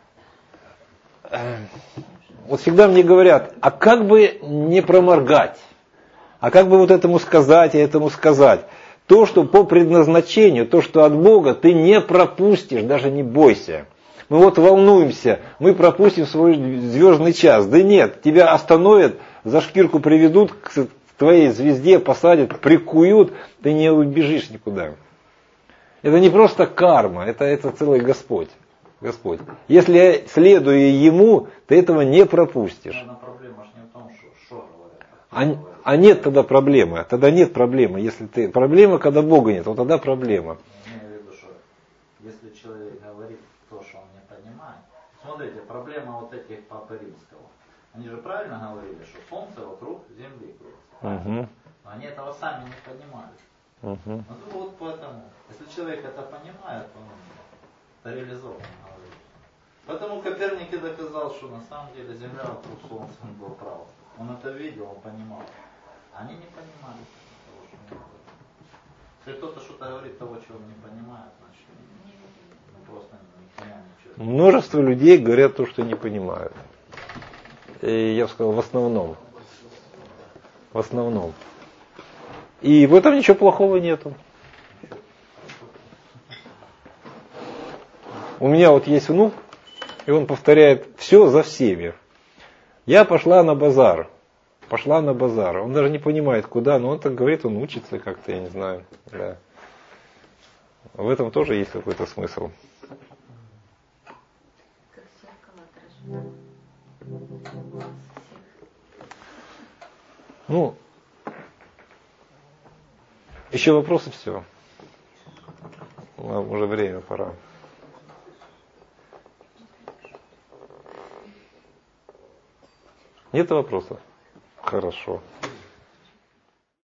э, вот всегда мне говорят, а как бы не проморгать? А как бы вот этому сказать и этому сказать? То, что по предназначению, то, что от Бога, ты не пропустишь, даже не бойся. Мы вот волнуемся, мы пропустим свой звездный час. Да нет, тебя остановят, за шкирку приведут к твоей звезде, посадят, прикуют, ты не убежишь никуда. Это не просто карма, это, это целый Господь. Господь. Если следуя Ему, ты этого не пропустишь. Наверное, проблема же не в том, что, что говорят. А, а нет тогда проблемы. Тогда нет проблемы. Если ты, проблема, когда Бога нет, вот тогда проблема. Я имею в виду, что если человек говорит то, что он не понимает. Смотрите, проблема вот этих Папы Римского. Они же правильно говорили, что Солнце вокруг Земли крутится. Угу. Но они этого сами не понимали. Угу. Ну вот поэтому, если человек это понимает, он это реализовано говорит. Поэтому Коперник и доказал, что на самом деле Земля вокруг Солнца, он был прав. Он это видел, он понимал. Они не понимали того, что он говорит. Если кто-то что-то говорит того, чего он не понимает, значит он просто не понимает ничего. Множество людей говорят то, что не понимают. И я бы сказал, в основном. В основном. И в этом ничего плохого нету. У меня вот есть внук, и он повторяет все за всеми. Я пошла на базар. Пошла на базар. Он даже не понимает, куда, но он так говорит, он учится как-то, я не знаю. Да. В этом тоже есть какой-то смысл. Как зеркало отражает. Ну, еще вопросы, все. Нам уже время, пора. Нет вопросов? Хорошо.